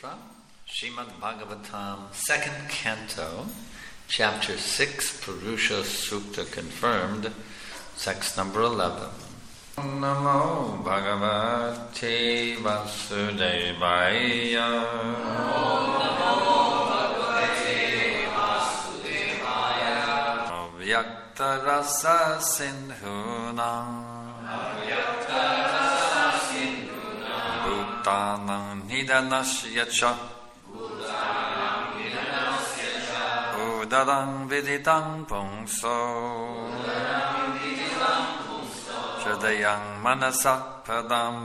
from Srimad Bhagavatam, 2nd Canto, Chapter 6, Purusha Sukta confirmed, text number 11. Namo Bhagavate Vasudevaya. Namo Bhagavate Vasudevaya. Avyakta Rasa Sindhunam. Bhutanam Nidanasyacha Udaram Viditam Pungso Shradayam Manasa Padam.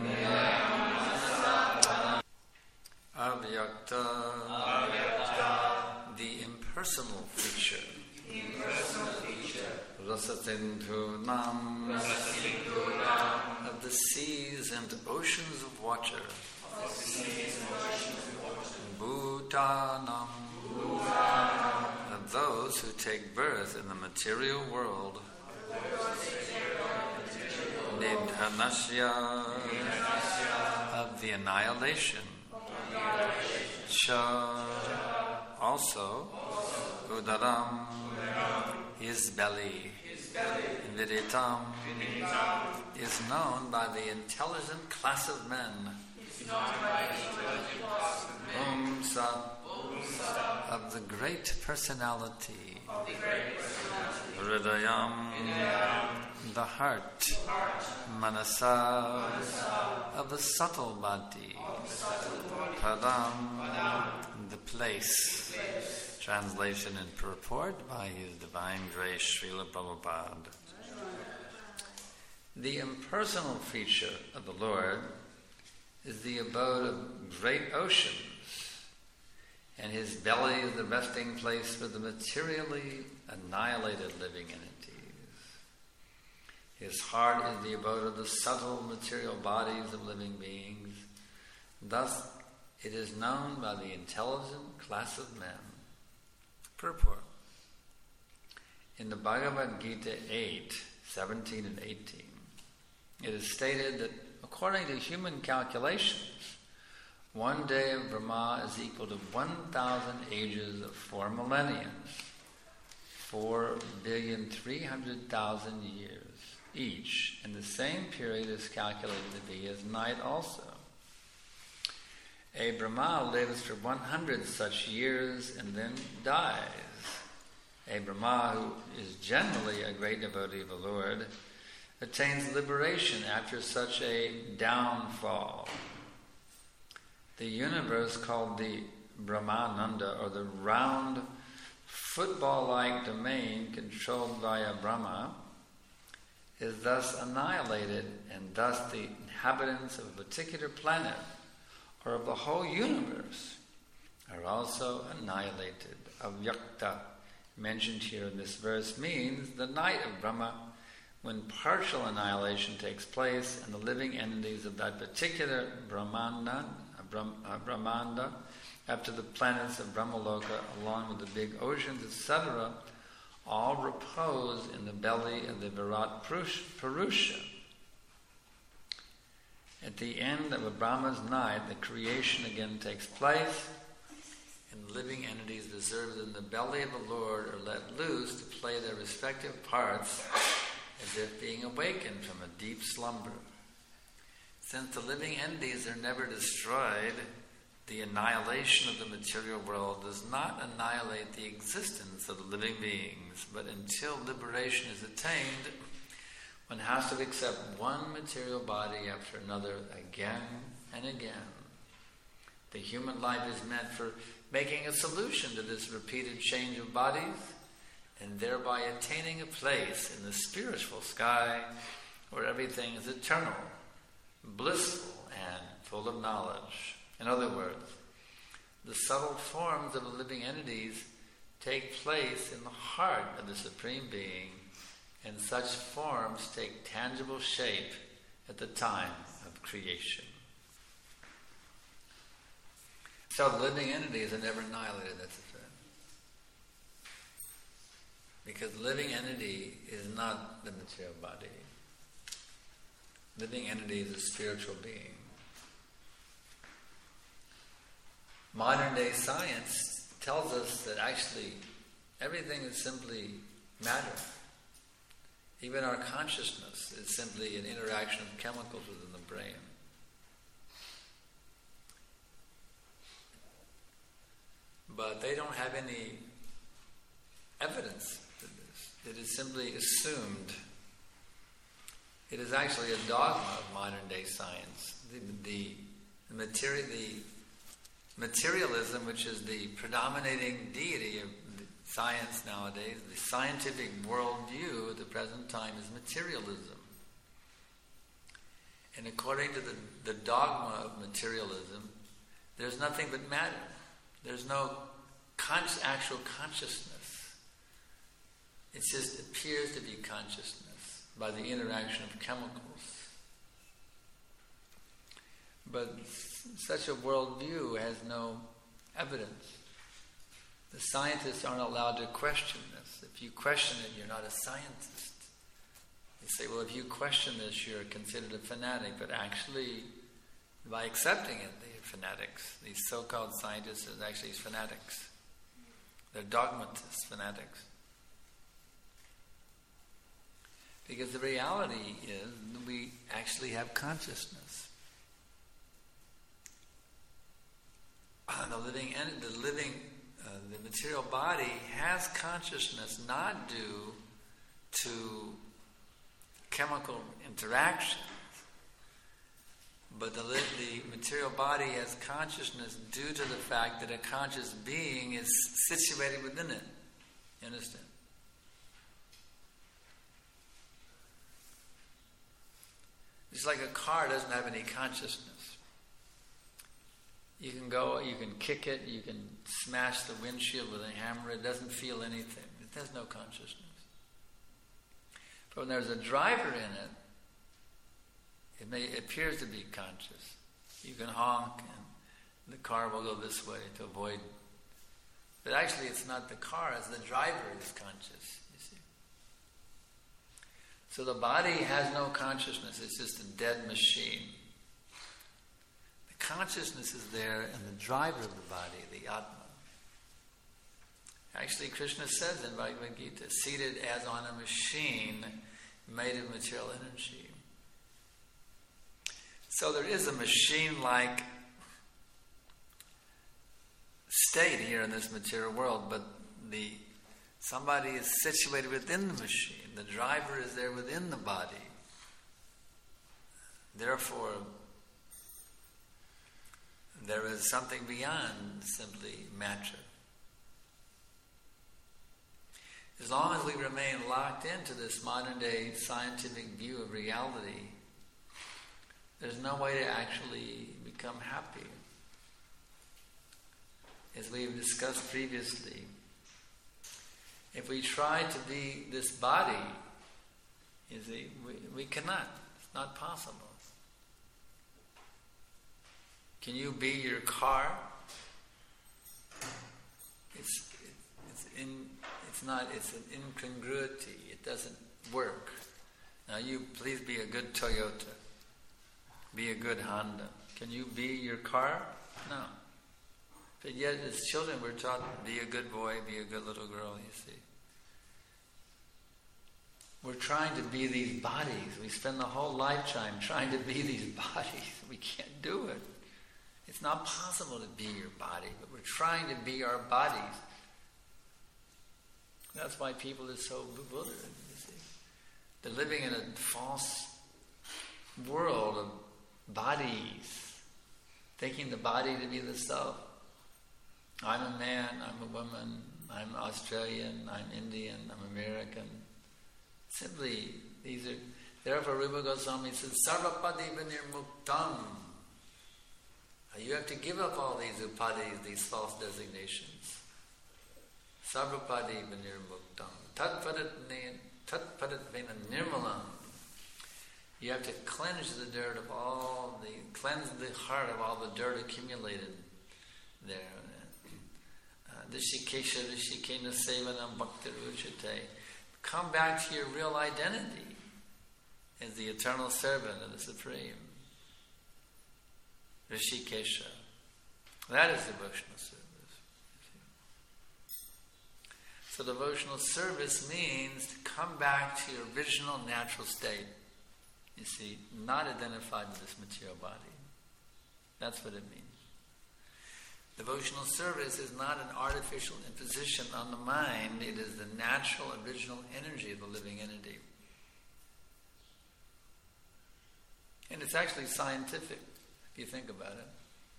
Avyakta, the impersonal feature. Rasatindhunam, of the seas and oceans of water. Bhutanam, of those who take birth in the material world. Nidhanasya, of the annihilation. Cha, also. Udaram, his belly. Viditam is known by the intelligent class of men. Umsa, of the great personality. Hridayam, the heart. Manasa, of the subtle body. Padam, the place. Translation and purport by His Divine Grace Srila Prabhupada. The impersonal feature of the Lord is the abode of great oceans, and His belly is the resting place for the materially annihilated living entities. His heart is the abode of the subtle material bodies of living beings. Thus, it is known by the intelligent class of men. Purport. In the Bhagavad Gita 8:17 and 18, it is stated that according to human calculations, one day of Brahma is equal to 1,000 ages of 4 millenniums, 4,300,000 years each, and the same period is calculated to be as night also. A Brahma lives for 100 such years and then dies. A Brahma, who is generally a great devotee of the Lord, attains liberation after such a downfall. The universe, called the Brahmananda, or the round, football-like domain controlled by a Brahma, is thus annihilated, and thus the inhabitants of a particular planet or of the whole universe are also annihilated. Avyakta, mentioned here in this verse, means the night of Brahma, when partial annihilation takes place and the living entities of that particular Brahmanda, after the planets of Brahmaloka, along with the big oceans, etc., all repose in the belly of the Virat Purusha. At the end of a Brahma's night, the creation again takes place, and living entities reserved in the belly of the Lord are let loose to play their respective parts as if being awakened from a deep slumber. Since the living entities are never destroyed, the annihilation of the material world does not annihilate the existence of the living beings, but until liberation is attained, one has to accept one material body after another again and again. The human life is meant for making a solution to this repeated change of bodies, and thereby attaining a place in the spiritual sky where everything is eternal, blissful, and full of knowledge. In other words, the subtle forms of the living entities take place in the heart of the Supreme Being, and such forms take tangible shape at the time of creation. So the living entities are never annihilated, that's the fact. Because the living entity is not the material body. Living entity is a spiritual being. modern day science tells us that actually everything is simply matter. Even our consciousness is simply an interaction of chemicals within the brain. But they don't have any evidence for this. It is simply assumed. It is actually a dogma of modern day science. The materialism, which is the predominating deity of science nowadays, the scientific worldview at the present time is materialism. And according to the dogma of materialism, there's nothing but matter. There's no actual consciousness. It just appears to be consciousness by the interaction of chemicals. But such a worldview has no evidence. The scientists aren't allowed to question this. If you question it, you're not a scientist. They say, well, if you question this, you're considered a fanatic. But actually, by accepting it, they're fanatics. These so-called scientists are actually fanatics. They're dogmatists, fanatics. Because the reality is we actually have consciousness. The material body has consciousness not due to chemical interactions, but the material body has consciousness due to the fact that a conscious being is situated within it. You understand? It's like a car doesn't have any consciousness. You can go, you can kick it, you can smash the windshield with a hammer, it doesn't feel anything. It has no consciousness. But when there's a driver in it, it appears to be conscious. You can honk and the car will go this way to avoid. But actually it's not the car, it's the driver is conscious, you see. So the body has no consciousness, it's just a dead machine. Consciousness is there in the driver of the body, the Atma. Actually, Krishna says in Bhagavad Gita, seated as on a machine made of material energy. So there is a machine-like state here in this material world, but somebody is situated within the machine. The driver is there within the body. Therefore, there is something beyond simply matter. As long as we remain locked into this modern day scientific view of reality, there's no way to actually become happy. As we've discussed previously, if we try to be this body, you see, we cannot. It's not possible. Can you be your car? It's an incongruity. It doesn't work. Now you please be a good Toyota. Be a good Honda. Can you be your car? No. But yet as children we're taught, be a good boy, be a good little girl, you see. We're trying to be these bodies. We spend the whole lifetime trying to be these bodies. We can't do it. It's not possible to be your body, but we're trying to be our bodies. That's why people are so bewildered, you see. They're living in a false world of bodies, thinking the body to be the self. I'm a man, I'm a woman, I'm Australian, I'm Indian, I'm American. Simply, these are... Therefore, Rupa Goswami says, Sarvapadi vinirmuktam. You have to give up all these upadis, these false designations. Sarvapadi vinirmuktam. Tatpadat vena nirmalam. You have to cleanse the dirt of cleanse the heart of all the dirt accumulated there. Rishikesha Rishikena Sevanam Bhakti Ruchate. Come back to your real identity as the eternal servant of the Supreme. Rishikesha. That is devotional service. So devotional service means to come back to your original natural state. You see, not identified with this material body. That's what it means. Devotional service is not an artificial imposition on the mind. It is the natural, original energy of the living entity. And it's actually scientific, if you think about it.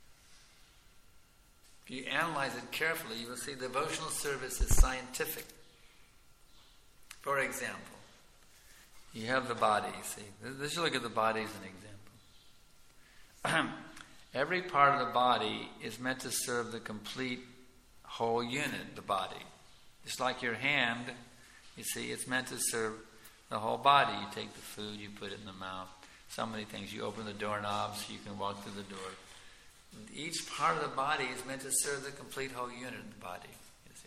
If you analyze it carefully, you will see devotional service is scientific. For example, you have the body, see. Let's look at the body as an example. Every part of the body is meant to serve the complete whole unit, the body. Just like your hand, you see, it's meant to serve the whole body. You take the food, you put it in the mouth. So many things. You open the doorknob so you can walk through the door. Each part of the body is meant to serve the complete whole unit of the body. You see.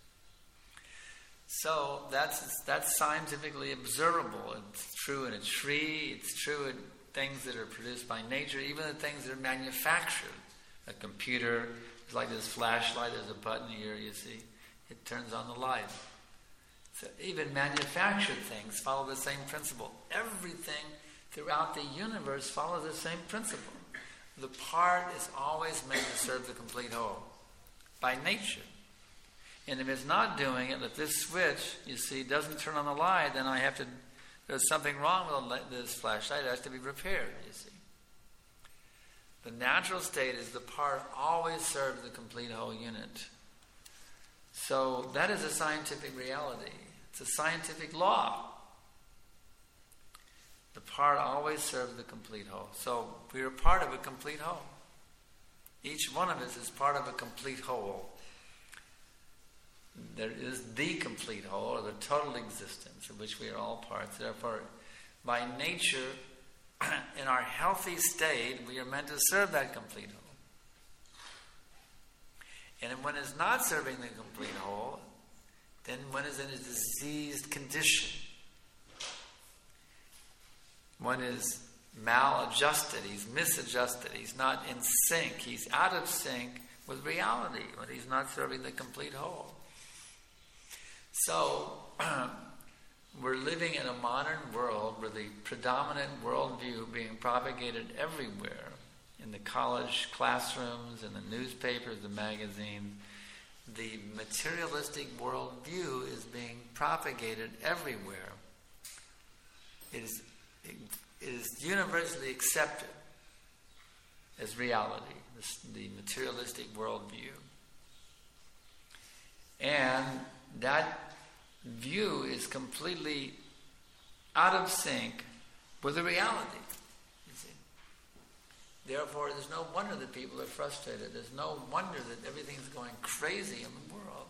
So that's scientifically observable. It's true in a tree. It's true in things that are produced by nature, even the things that are manufactured. A computer, it's like this flashlight, there's a button here, you see. It turns on the light. So even manufactured things follow the same principle. Everything throughout the universe follows the same principle. The part is always meant to serve the complete whole, by nature. And if it's not doing it, if this switch, you see, doesn't turn on the light, then there's something wrong with this flashlight. It has to be repaired, you see. The natural state is the part always serves the complete whole unit. So that is a scientific reality. It's a scientific law. The part always serves the complete whole. So we are part of a complete whole. Each one of us is part of a complete whole. There is the complete whole, or the total existence, of which we are all parts. Therefore, by nature, in our healthy state, we are meant to serve that complete whole. And when it's not serving the complete whole, then one is in a diseased condition. One is maladjusted, he's misadjusted, he's not in sync, he's out of sync with reality when he's not serving the complete whole. So, we're living in a modern world where the predominant worldview being propagated everywhere, in the college classrooms, in the newspapers, the magazines, the materialistic worldview is being propagated everywhere. It is universally accepted as reality, the materialistic worldview. And that view is completely out of sync with the reality, you see. Therefore, there's no wonder that people are frustrated. There's no wonder that everything's going crazy in the world.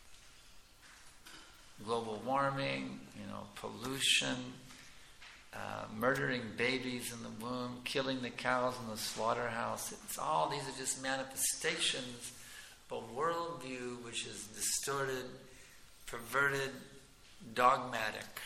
Global warming, pollution, murdering babies in the womb, killing the cows in the slaughterhouse. These are just manifestations of a worldview which is distorted, perverted, dogmatic.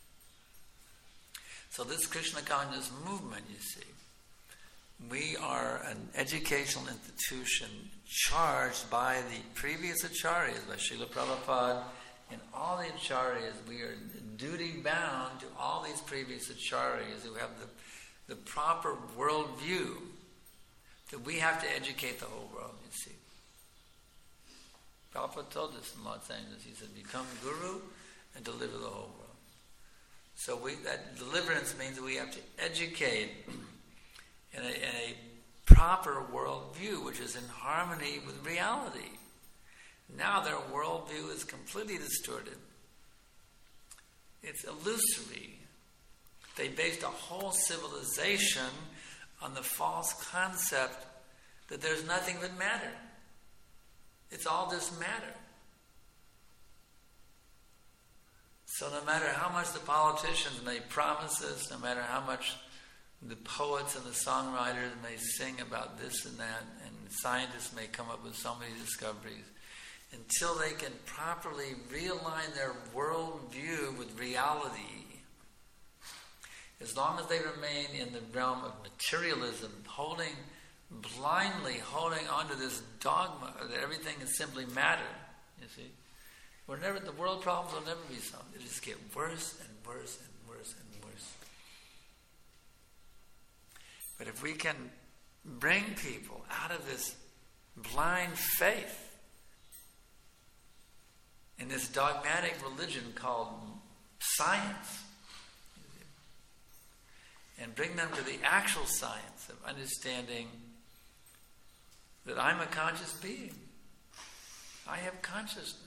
So this Krishna conscious movement, you see, we are an educational institution charged by the previous acharyas, by Srila Prabhupada and all the acharyas. We are duty bound to all these previous acharyas who have the proper worldview, that we have to educate the whole world, you see. Prabhupada told us in Los Angeles, he said, become guru and deliver the whole world. So that deliverance means that we have to educate in a proper worldview, which is in harmony with reality. Now their worldview is completely distorted. It's illusory. They based a whole civilization on the false concept that there's nothing but matter. It's all just matter. So no matter how much the politicians may promise us, no matter how much the poets and the songwriters may sing about this and that, and scientists may come up with so many discoveries, until they can properly realign their worldview with reality, as long as they remain in the realm of materialism, holding blindly holding on to this dogma that everything is simply matter, you see. The world problems will never be solved. They just get worse and worse and worse and worse. But if we can bring people out of this blind faith in this dogmatic religion called science, and bring them to the actual science of understanding that I'm a conscious being. I have consciousness.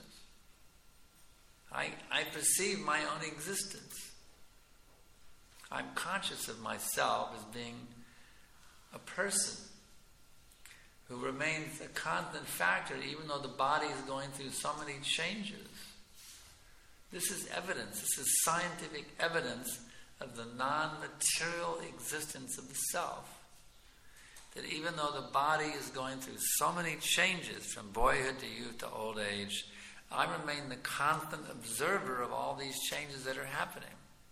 I perceive my own existence. I'm conscious of myself as being a person who remains a constant factor even though the body is going through so many changes. This is evidence. This is scientific evidence of the non-material existence of the self. That even though the body is going through so many changes from boyhood to youth to old age, I remain the constant observer of all these changes that are happening.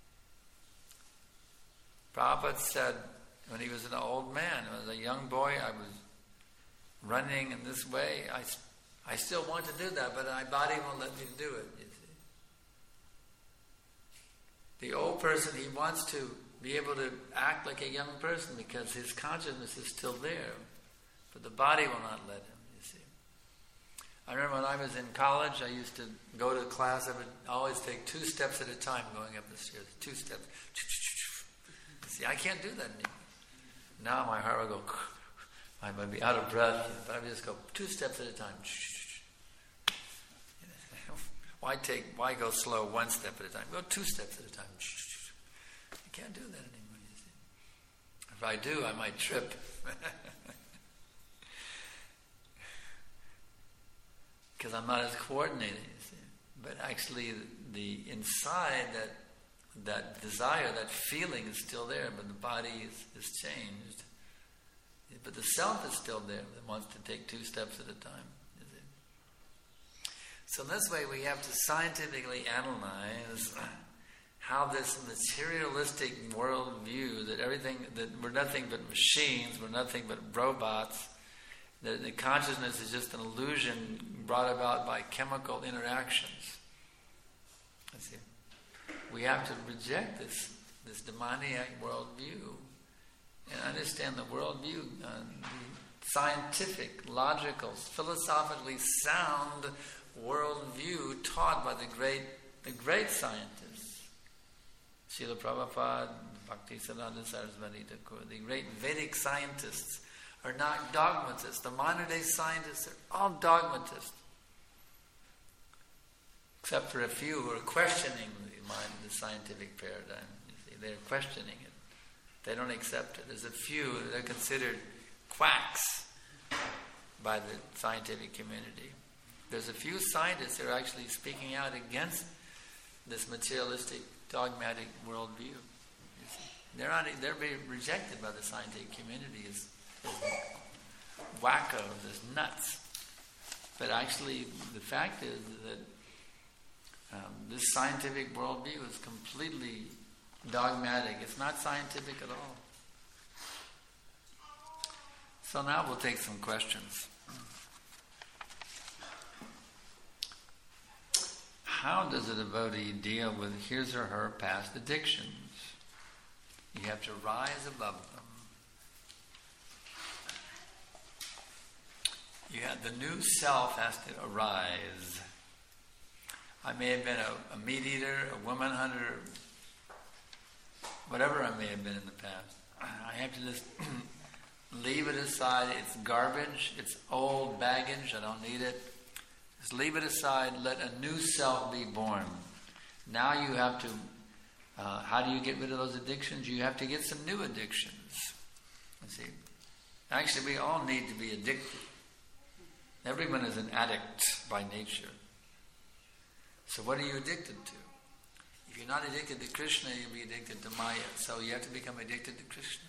Prabhupada said when he was an old man, as a young boy, I was running in this way. I still want to do that, but my body won't let me do it, you see. The old person, he wants to be able to act like a young person because his consciousness is still there, but the body will not let him, you see. I remember when I was in college, I used to go to class. I would always take 2 steps at a time going up the stairs. 2 steps. See, I can't do that anymore. Now my heart will go, I might be out of breath, but I would just go 2 steps at a time. Why go slow 1 step at a time? Go 2 steps at a time. I can't do that anymore, you see. If I do, I might trip. Because I'm not as coordinated, you see. But actually, the inside, that desire, that feeling is still there, but the body is changed. But the self is still there that wants to take 2 steps at a time. You see. So in this way, we have to scientifically analyze how this materialistic worldview, that we're nothing but machines, we're nothing but robots, that the consciousness is just an illusion brought about by chemical interactions. See, we have to reject this demoniac worldview and understand the worldview, the scientific, logical, philosophically sound worldview taught by the great scientists. Srila Prabhupada, Bhaktisiddhanta Saraswati Thakur, the great Vedic scientists are not dogmatists. The modern day scientists are all dogmatists. Except for a few who are questioning the scientific paradigm. You see, they're questioning it. They don't accept it. There's a few that are considered quacks by the scientific community. There's a few scientists that are actually speaking out against this materialistic, dogmatic worldview. They're being rejected by the scientific community as wackos, as nuts. But actually, the fact is that this scientific worldview is completely dogmatic. It's not scientific at all. So now we'll take some questions. How does a devotee deal with his or her past addictions? You have to rise above them. The new self has to arise. I may have been a meat eater, a woman hunter, whatever I may have been in the past. I have to just leave it aside. It's garbage. It's old baggage. I don't need it. Just leave it aside. Let a new self be born. Now you have to, how do you get rid of those addictions? You have to get some new addictions. You see, actually we all need to be addicted. Everyone is an addict by nature. So what are you addicted to? If you're not addicted to Krishna, you'll be addicted to Maya. So you have to become addicted to Krishna.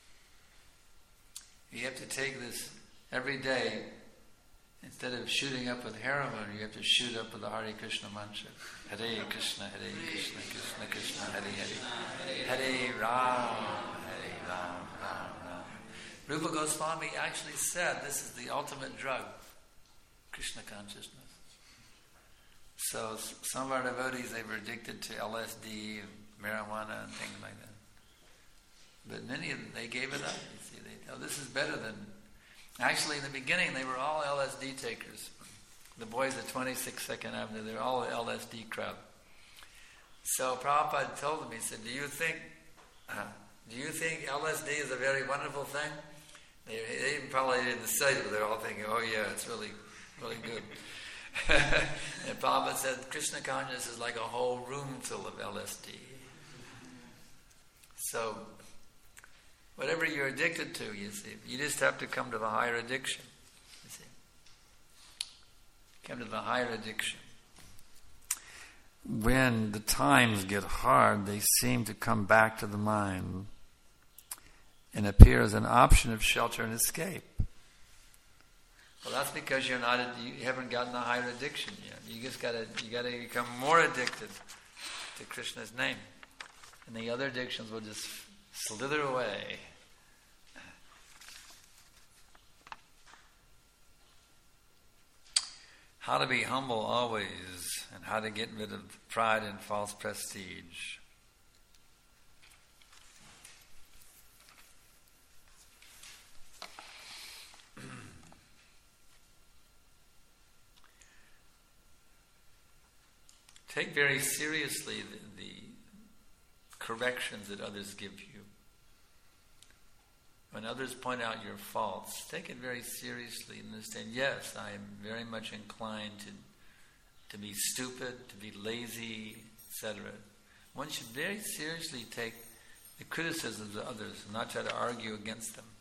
You have to take this every day. Instead of shooting up with heroin, you have to shoot up with the Hare Krishna mantra. Hare Krishna, Krishna Krishna, Hare Hare. Hare Ram, Ram Ram. Rupa Goswami actually said this is the ultimate drug, Krishna consciousness. So some of our devotees, they were addicted to LSD and marijuana and things like that. But many of them, they gave it up. You see, this is better than... Actually, in the beginning, they were all LSD takers. The boys at 26 Second Avenue, they were all LSD crowd. So Prabhupada told them, he said, do you think LSD is a very wonderful thing? They probably didn't say it, but they're all thinking, oh yeah, it's really, really good. And Prabhupada said, Krishna consciousness is like a whole room full of LSD. So, whatever you're addicted to, you see, you just have to come to the higher addiction. You see, come to the higher addiction. When the times get hard, they seem to come back to the mind and appear as an option of shelter and escape. Well, that's because you haven't gotten the higher addiction yet. You gotta become more addicted to Krishna's name, and the other addictions will just slither away. How to be humble always, and how to get rid of pride and false prestige. Take very seriously the corrections that others give you. When others point out your faults, take it very seriously and understand, yes, I am very much inclined to be stupid, to be lazy, etc. One should very seriously take the criticisms of others and not try to argue against them.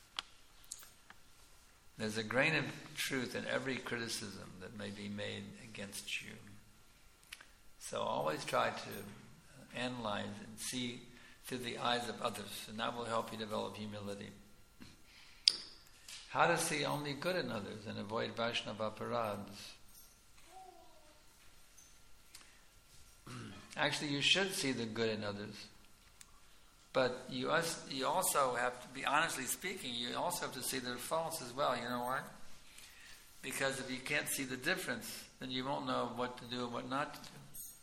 There's a grain of truth in every criticism that may be made against you. So always try to analyze and see through the eyes of others, and that will help you develop humility. How to see only good in others and avoid Vaishnava parads. Actually, you should see the good in others, but you also have to be, honestly speaking, you also have to see their faults as well. You know why? Because if you can't see the difference, then you won't know what to do and what not to do.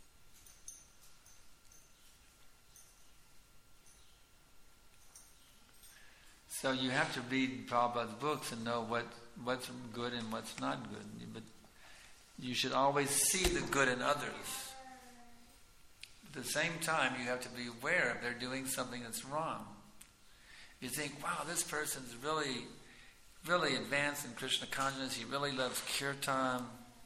So you have to read Prabhupada's books and know what's good and what's not good. But you should always see the good in others. At the same time, you have to be aware if they're doing something that's wrong. You think, wow, this person's really, really advanced in Krishna consciousness. He really loves kirtan.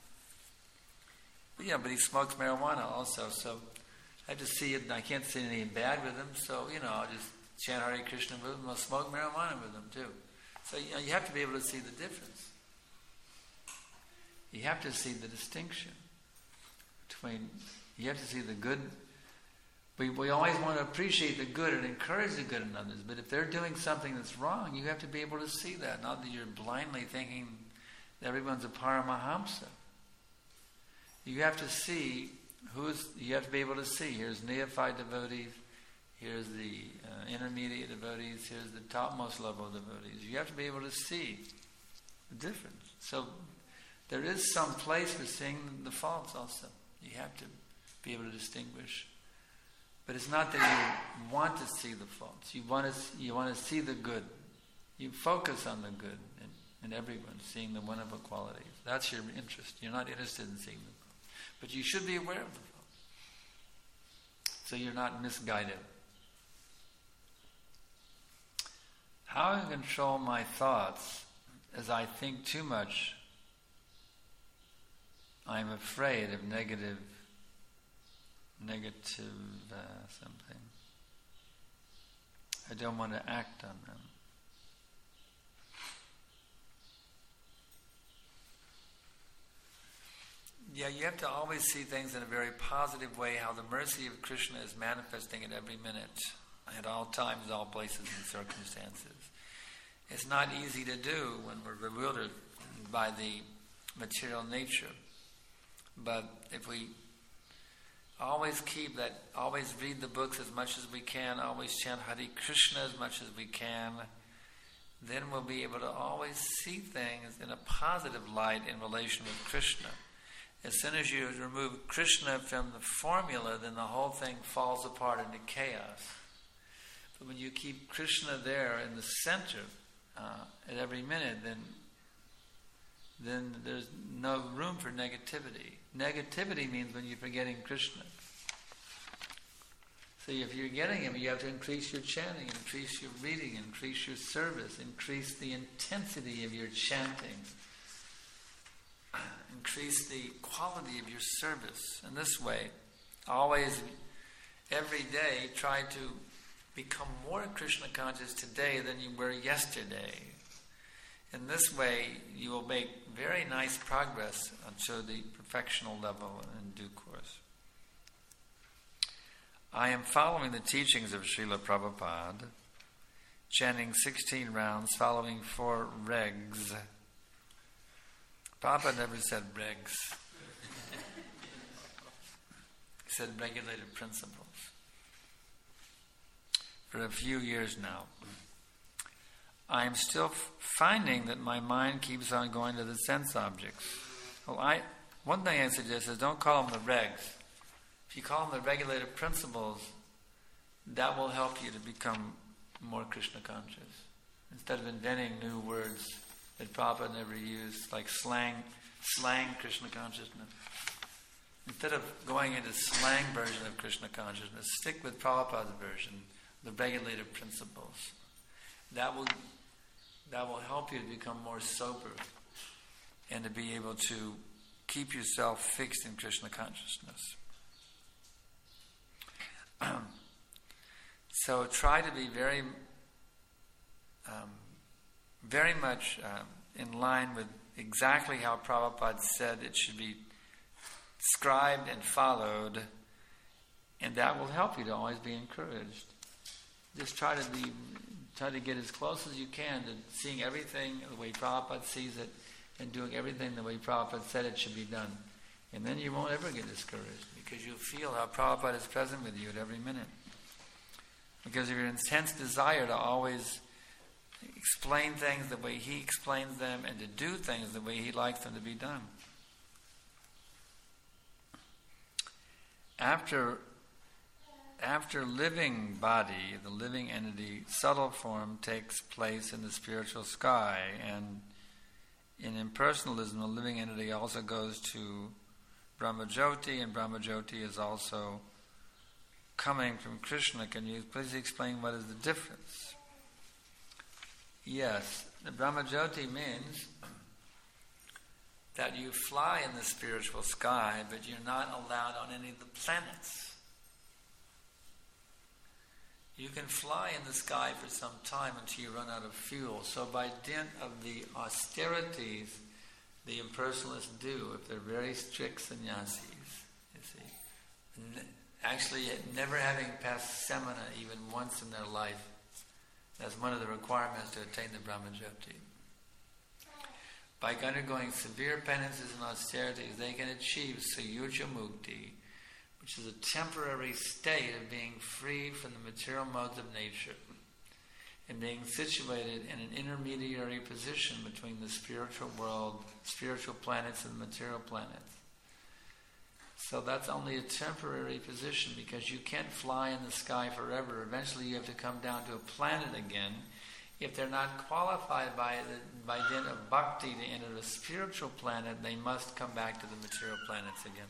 But he smokes marijuana also. So I have to see it, and I can't see anything bad with him. So, I'll just chant Hare Krishna with them, I'll smoke marijuana with them too. So you have to be able to see the difference. You have to see the distinction between, you have to see the good. We always want to appreciate the good and encourage the good in others, but if they're doing something that's wrong, you have to be able to see that, not that you're blindly thinking that everyone's a Paramahamsa. You have to see you have to be able to see, here's neophyte devotees, here's the intermediate devotees, here's the topmost level of devotees. You have to be able to see the difference. So there is some place for seeing the faults also. You have to be able to distinguish. But it's not that you want to see the faults. You want to see the good. You focus on the good in everyone, seeing the wonderful qualities. That's your interest. You're not interested in seeing the faults. But you should be aware of the faults, so you're not misguided. How I control my thoughts as I think too much, I'm afraid of negative something. I don't want to act on them. Yeah, you have to always see things in a very positive way, how the mercy of Krishna is manifesting at every minute, at all times, all places and circumstances. It's not easy to do when we're bewildered by the material nature. But if we always always read the books as much as we can, always chant Hare Krishna as much as we can, then we'll be able to always see things in a positive light in relation with Krishna. As soon as you remove Krishna from the formula, then the whole thing falls apart into chaos. But when you keep Krishna there in the center at every minute, then there's no room for negativity. Negativity means when you're forgetting Krishna. So if you're getting him, you have to increase your chanting, increase your reading, increase your service, increase the intensity of your chanting, increase the quality of your service. In this way, always, every day, try to become more Krishna conscious today than you were yesterday. In this way, you will make very nice progress until the perfectional level in due course. I am following the teachings of Srila Prabhupada, chanting 16 rounds, following 4 regs. Prabhupada never said regs. He said regulated principles. For a few years now. I am still finding that my mind keeps on going to the sense objects. Well, one thing I suggest is don't call them the regs. If you call them the regulated principles, that will help you to become more Krishna conscious. Instead of inventing new words that Prabhupada never used, like slang Krishna consciousness. Instead of going into slang version of Krishna consciousness, stick with Prabhupada's version, the regulated principles. That will help you to become more sober and to be able to keep yourself fixed in Krishna consciousness. So try to be very much in line with exactly how Prabhupada said it should be scribed and followed, and that will help you to always be encouraged. Just try to get as close as you can to seeing everything the way Prabhupada sees it and doing everything the way Prabhupada said it should be done. And then you won't ever get discouraged because you'll feel how Prabhupada is present with you at every minute. Because of your intense desire to always explain things the way he explains them and to do things the way he likes them to be done. After living body, the living entity, subtle form takes place in the spiritual sky, and in impersonalism, the living entity also goes to Brahmajyoti, and Brahmajyoti is also coming from Krishna. Can you please explain what is the difference? Yes, the Brahmajyoti means that you fly in the spiritual sky, but you're not allowed on any of the planets. You can fly in the sky for some time until you run out of fuel. So by dint of the austerities the impersonalists do, if they're very strict sannyasis, you see, actually never having passed samana even once in their life, that's one of the requirements to attain the Brahmajyoti. By undergoing severe penances and austerities, they can achieve Sayuja Mukti, which is a temporary state of being free from the material modes of nature and being situated in an intermediary position between the spiritual world, spiritual planets, and the material planets. So that's only a temporary position because you can't fly in the sky forever. Eventually you have to come down to a planet again. If they're not qualified by dint of bhakti to enter a spiritual planet, they must come back to the material planets again.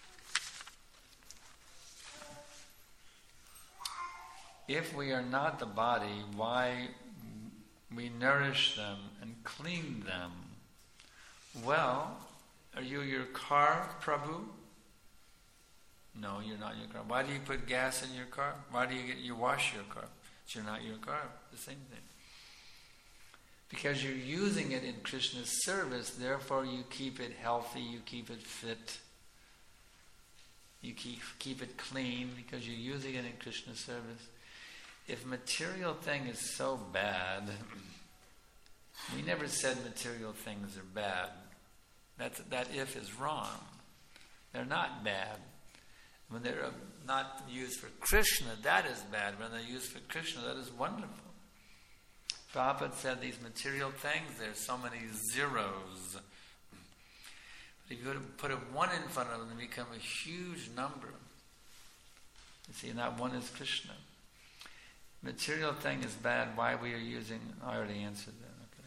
If we are not the body, why we nourish them and clean them? Well, are you your car, Prabhu? No, you're not your car. Why do you put gas in your car? Why do you wash your car? You're not your car. The same thing. Because you're using it in Krishna's service, therefore you keep it healthy, you keep it fit, you keep it clean because you're using it in Krishna's service. If material thing is so bad, we never said material things are bad. That if is wrong. They're not bad. When they're not used for Krishna, that is bad. When they're used for Krishna, that is wonderful. Prabhupada said these material things, there's so many zeros. But if you put a 1 in front of them, they become a huge number. You see, and that one is Krishna. Material thing is bad. Why we are using... I already answered that. Okay.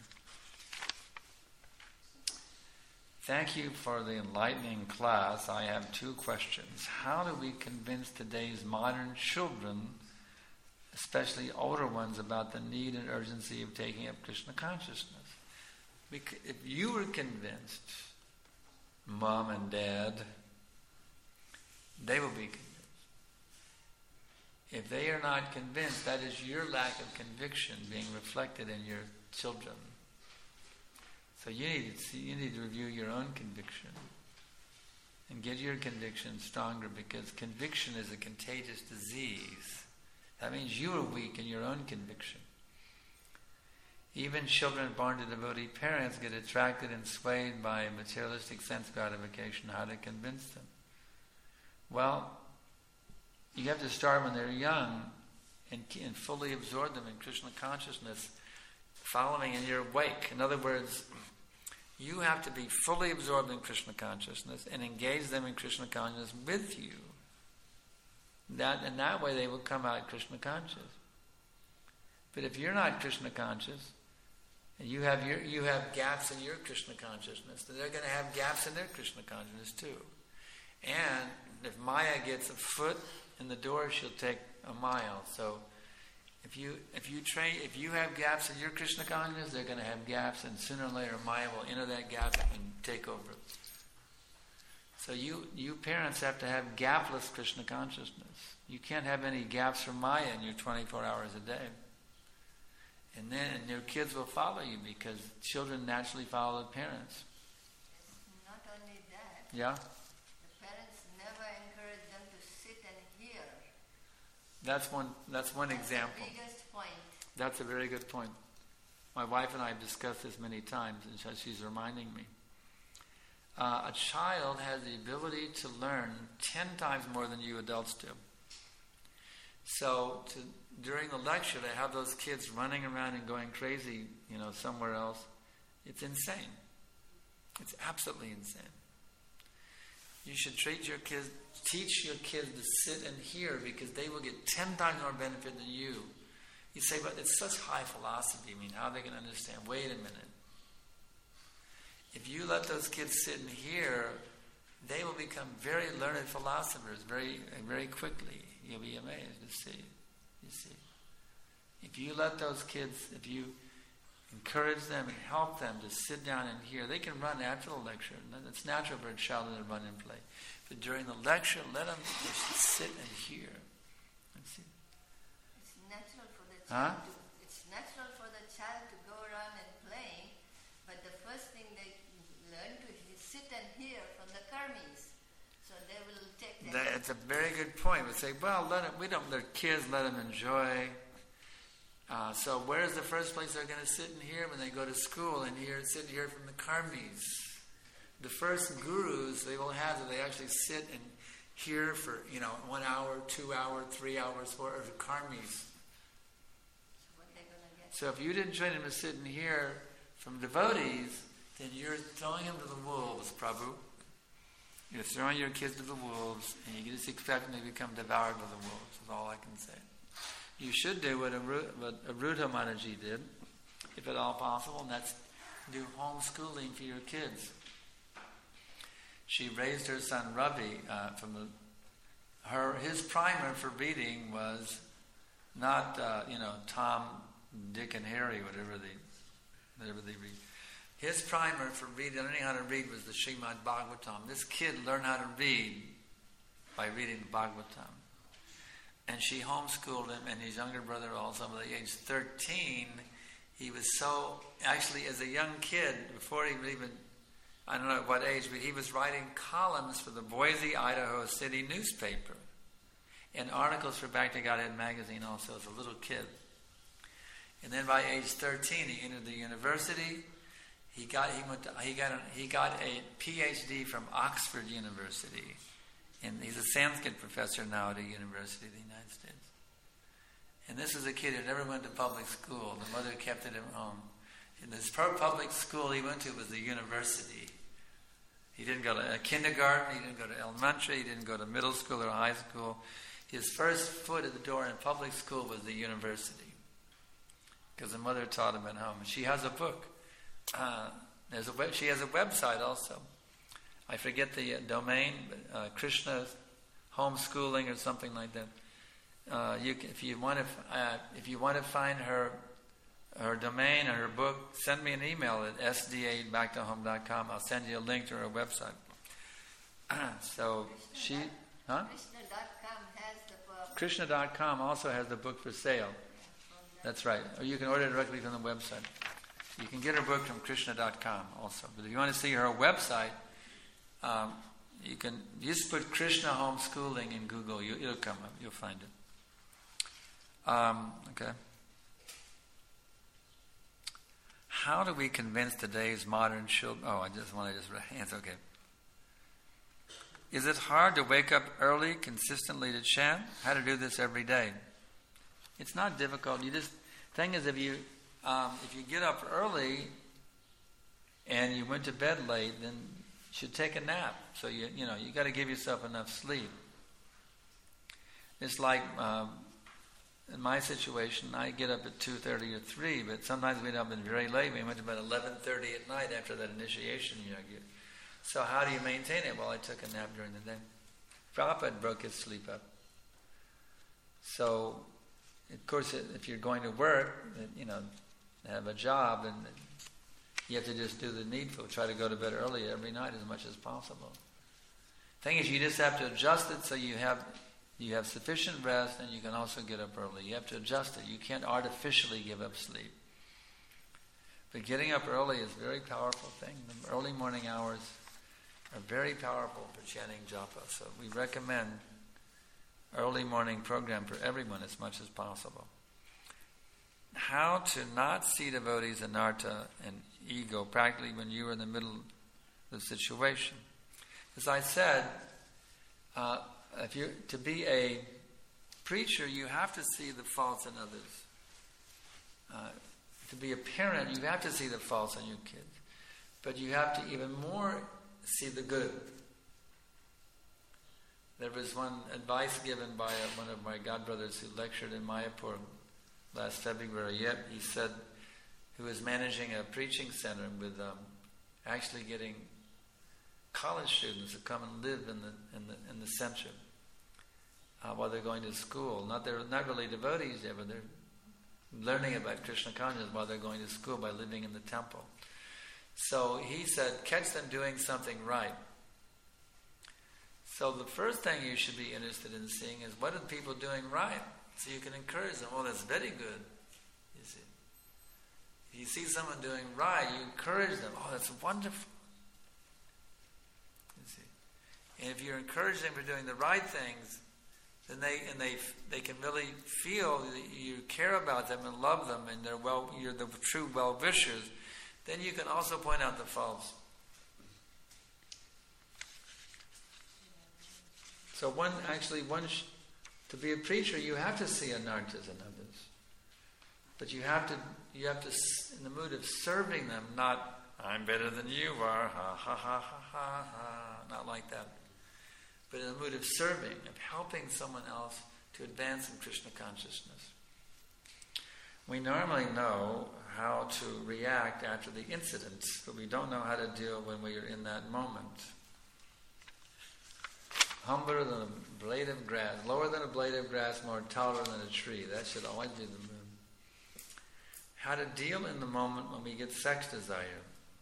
Thank you for the enlightening class. I have 2 questions. How do we convince today's modern children, especially older ones, about the need and urgency of taking up Krishna consciousness? Because if you were convinced, Mom and Dad, they will be convinced. If they are not convinced, that is your lack of conviction being reflected in your children. So you need to review your own conviction and get your conviction stronger, because conviction is a contagious disease. That means you are weak in your own conviction. Even children born to devotee parents get attracted and swayed by materialistic sense gratification. How to convince them? Well, you have to start when they're young and fully absorb them in Krishna consciousness, following in your wake. In other words, you have to be fully absorbed in Krishna consciousness and engage them in Krishna consciousness with you. That way they will come out Krishna conscious. But if you're not Krishna conscious, and you have gaps in your Krishna consciousness, then they're going to have gaps in their Krishna consciousness too. And if Maya gets a foot in the door, she'll take a mile. So if you have gaps in your Krishna consciousness, they're going to have gaps, and sooner or later Maya will enter that gap and take over. So you parents have to have gapless Krishna consciousness. You can't have any gaps from Maya in your 24 hours a day. And then your kids will follow you, because children naturally follow the parents. Not only that. Yeah? The parents never encourage them to sit and hear. That's one example. The biggest point. That's a very good point. My wife and I have discussed this many times, and she's reminding me. A child has the ability to learn 10 times more than you adults do. So during the lecture, to have those kids running around and going crazy, somewhere else, it's insane. It's absolutely insane. You should teach your kids to sit and hear, because they will get 10 times more benefit than you. You say, but it's such high philosophy. I mean, how are they going to understand? Wait a minute. If you let those kids sit and hear, they will become very learned philosophers very, very quickly. You'll be amazed to see. You see. If you let those kids, if you encourage them and help them to sit down and hear, they can run after the lecture. It's natural for a child to run and play. But during the lecture, let them just sit and hear. It's natural for the child to go around and play, but the first thing they learn to sit and hear from the karmis. So they will take that. That's a very good point. We say, well, we don't let kids, let them enjoy. So where's the first place they're going to sit and hear? When they go to school and sit and hear from the karmis. The first gurus they will have that they actually sit and hear for 1 hour, 2 hours, 3 hours for the karmis. So if you didn't train them to sit and hear from devotees, then you're throwing them to the wolves, Prabhu. You're throwing your kids to the wolves, and you just expect them to become devoured by the wolves. That's all I can say. You should do what Arudha Mataji did, if at all possible, and that's do homeschooling for your kids. She raised her son Ravi his primer for reading was not Tom, Dick, and Harry, whatever they read. His primer for learning how to read was the Srimad Bhagavatam. This kid learned how to read by reading the Bhagavatam. And she homeschooled him, and his younger brother also. By the age 13, he was actually as a young kid, before he even, I don't know at what age, but he was writing columns for the Boise, Idaho City newspaper, and articles for Bhakti Godhead magazine also as a little kid. And then by age 13, he entered the university. He got a PhD from Oxford University, and he's a Sanskrit professor now at a university in the United States. And this is a kid who never went to public school. The mother kept it at home. And this public school he went to was the university. He didn't go to kindergarten, he didn't go to elementary, he didn't go to middle school or high school. His first foot at the door in public school was the university. Because the mother taught him at home. She has a book. She has a website also. I forget the domain, but Krishna Homeschooling or something like that. If you want to find her domain or her book, send me an email at sda@backtohome.com. I'll send you a link to her website. So Krishna.com has the book. Krishna.com also has the book for sale. That's right. Or you can order it directly from the website. You can get her book from Krishna.com also. But if you want to see her website, you can just put Krishna Homeschooling in Google. It'll come up. You'll find it. Okay. How do we convince today's modern children? Oh, I just want to raise hands. Okay. Is it hard to wake up early, consistently to chant? How to do this every day? It's not difficult. Thing is, if you get up early and you went to bed late, then you should take a nap. So you got to give yourself enough sleep. It's like in my situation, I get up at 2:30 or 3, but sometimes we end up very late. We went to bed 11:30 at night after that initiation yajna. So how do you maintain it? Well, I took a nap during the day. Prabhupada broke his sleep up. So, of course, if you're going to work, have a job, and you have to just do the needful. Try to go to bed early every night as much as possible. Thing is, you just have to adjust it so you have sufficient rest, and you can also get up early. You have to adjust it. You can't artificially give up sleep. But getting up early is a very powerful thing. The early morning hours are very powerful for chanting japa. So we recommend early morning program for everyone as much as possible. How to not see devotees anartha and ego practically when you are in the middle of the situation. As I said, to be a preacher, you have to see the faults in others. To be a parent, you have to see the faults in your kids. But you have to even more see the good. There was one advice given by one of my godbrothers who lectured in Mayapur last February. He said, who was managing a preaching center with actually getting college students to come and live in the center while they're going to school. They're not really devotees there, but they're learning about Krishna consciousness while they're going to school by living in the temple. So he said, catch them doing something right. So the first thing you should be interested in seeing is what are people doing right, so you can encourage them. Oh, that's very good. You see, if you see someone doing right, you encourage them. Oh, that's wonderful. You see, and if you encourage them for doing the right things, then they can really feel that you care about them and love them, and you're the true well-wishers. Then you can also point out the faults. So to be a preacher, you have to see anarthas in others, but you have to in the mood of serving them, not I'm better than you are, ha ha ha ha ha ha, not like that, but in the mood of serving, of helping someone else to advance in Krishna consciousness. We normally know how to react after the incidents, but we don't know how to deal when we are in that moment. Humbler than a blade of grass, lower than a blade of grass, more taller than a tree. That should always be the mood. How to deal in the moment when we get sex desire.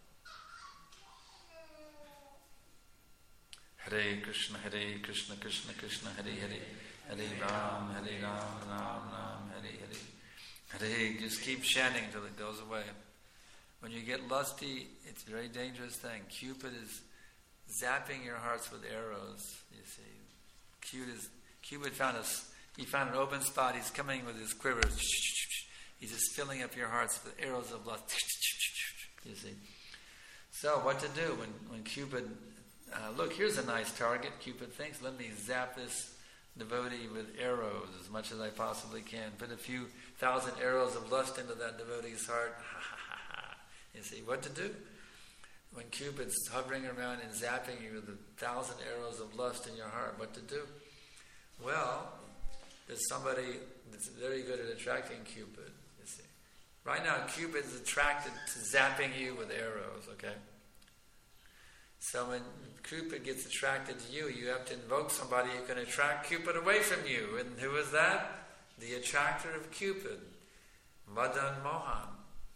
Hare Krishna, Krishna Krishna, Hare Hare, Hare Ram, Ram Ram, Hare Hare. Hare, just keep chanting until it goes away. When you get lusty, it's a very dangerous thing. Cupid is zapping your hearts with arrows. You see, Cupid found an open spot. He's coming with his quivers. He's just filling up your hearts with arrows of lust. You see. So what to do when Cupid? Look, here's a nice target. Cupid thinks, let me zap this devotee with arrows as much as I possibly can. Put a few thousand arrows of lust into that devotee's heart. You see what to do? When Cupid's hovering around and zapping you with 1,000 arrows of lust in your heart, what to do? Well, there's somebody that's very good at attracting Cupid, you see. Right now, Cupid is attracted to zapping you with arrows, okay? So when Cupid gets attracted to you, you have to invoke somebody who can attract Cupid away from you. And who is that? The attractor of Cupid, Madan Mohan.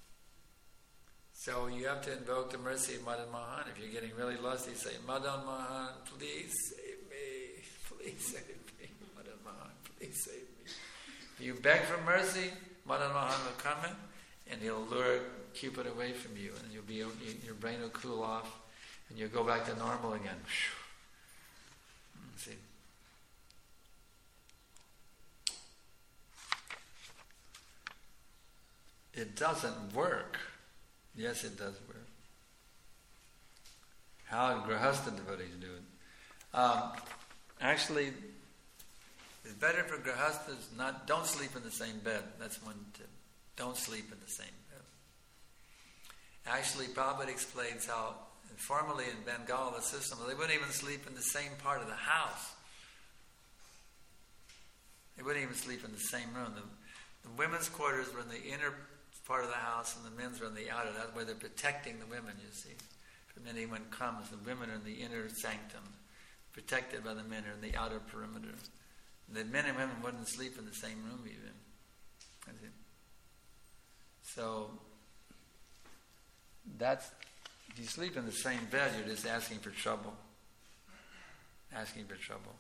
So you have to invoke the mercy of Madan Mohan. If you're getting really lusty, say, Madan Mohan, please save me. Please save me. Madan Mohan, please save me. If you beg for mercy, Madan Mohan will come in and he'll lure Cupid away from you. And your brain will cool off and you'll go back to normal again. See? It doesn't work. Yes, it does work. How do Grihastha devotees do it? Actually, it's better for Grihasthas don't sleep in the same bed. That's one tip. Don't sleep in the same bed. Actually, Prabhupada explains how, formerly in Bengal, the system, they wouldn't even sleep in the same part of the house. They wouldn't even sleep in the same room. The women's quarters were in the inner part of the house and the men's are in the outer. That's where they're protecting the women, you see. When anyone comes, the women are in the inner sanctum, protected by the men are in the outer perimeter. The men and women wouldn't sleep in the same room even. So, if you sleep in the same bed, you're just asking for trouble. Asking for trouble.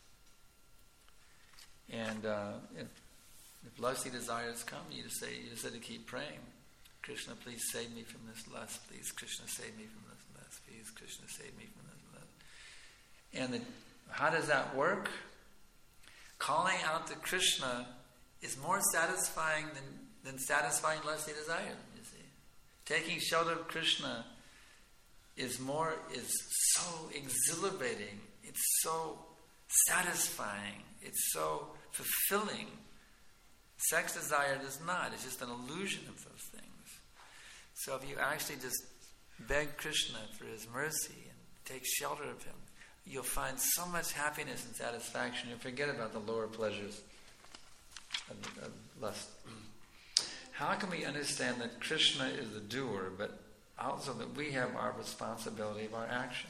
And if lusty desires come, you just have to keep praying. Krishna, please save me from this lust. Please, Krishna, save me from this lust. Please, Krishna, save me from this lust. And how does that work? Calling out to Krishna is more satisfying than satisfying lusty desires, you see. Taking shelter of Krishna is so exhilarating, it's so satisfying, it's so fulfilling. Sex desire does not. It's just an illusion of those things. So if you actually just beg Krishna for his mercy and take shelter of him, you'll find so much happiness and satisfaction. You'll forget about the lower pleasures of lust. How can we understand that Krishna is the doer, but also that we have our responsibility of our actions?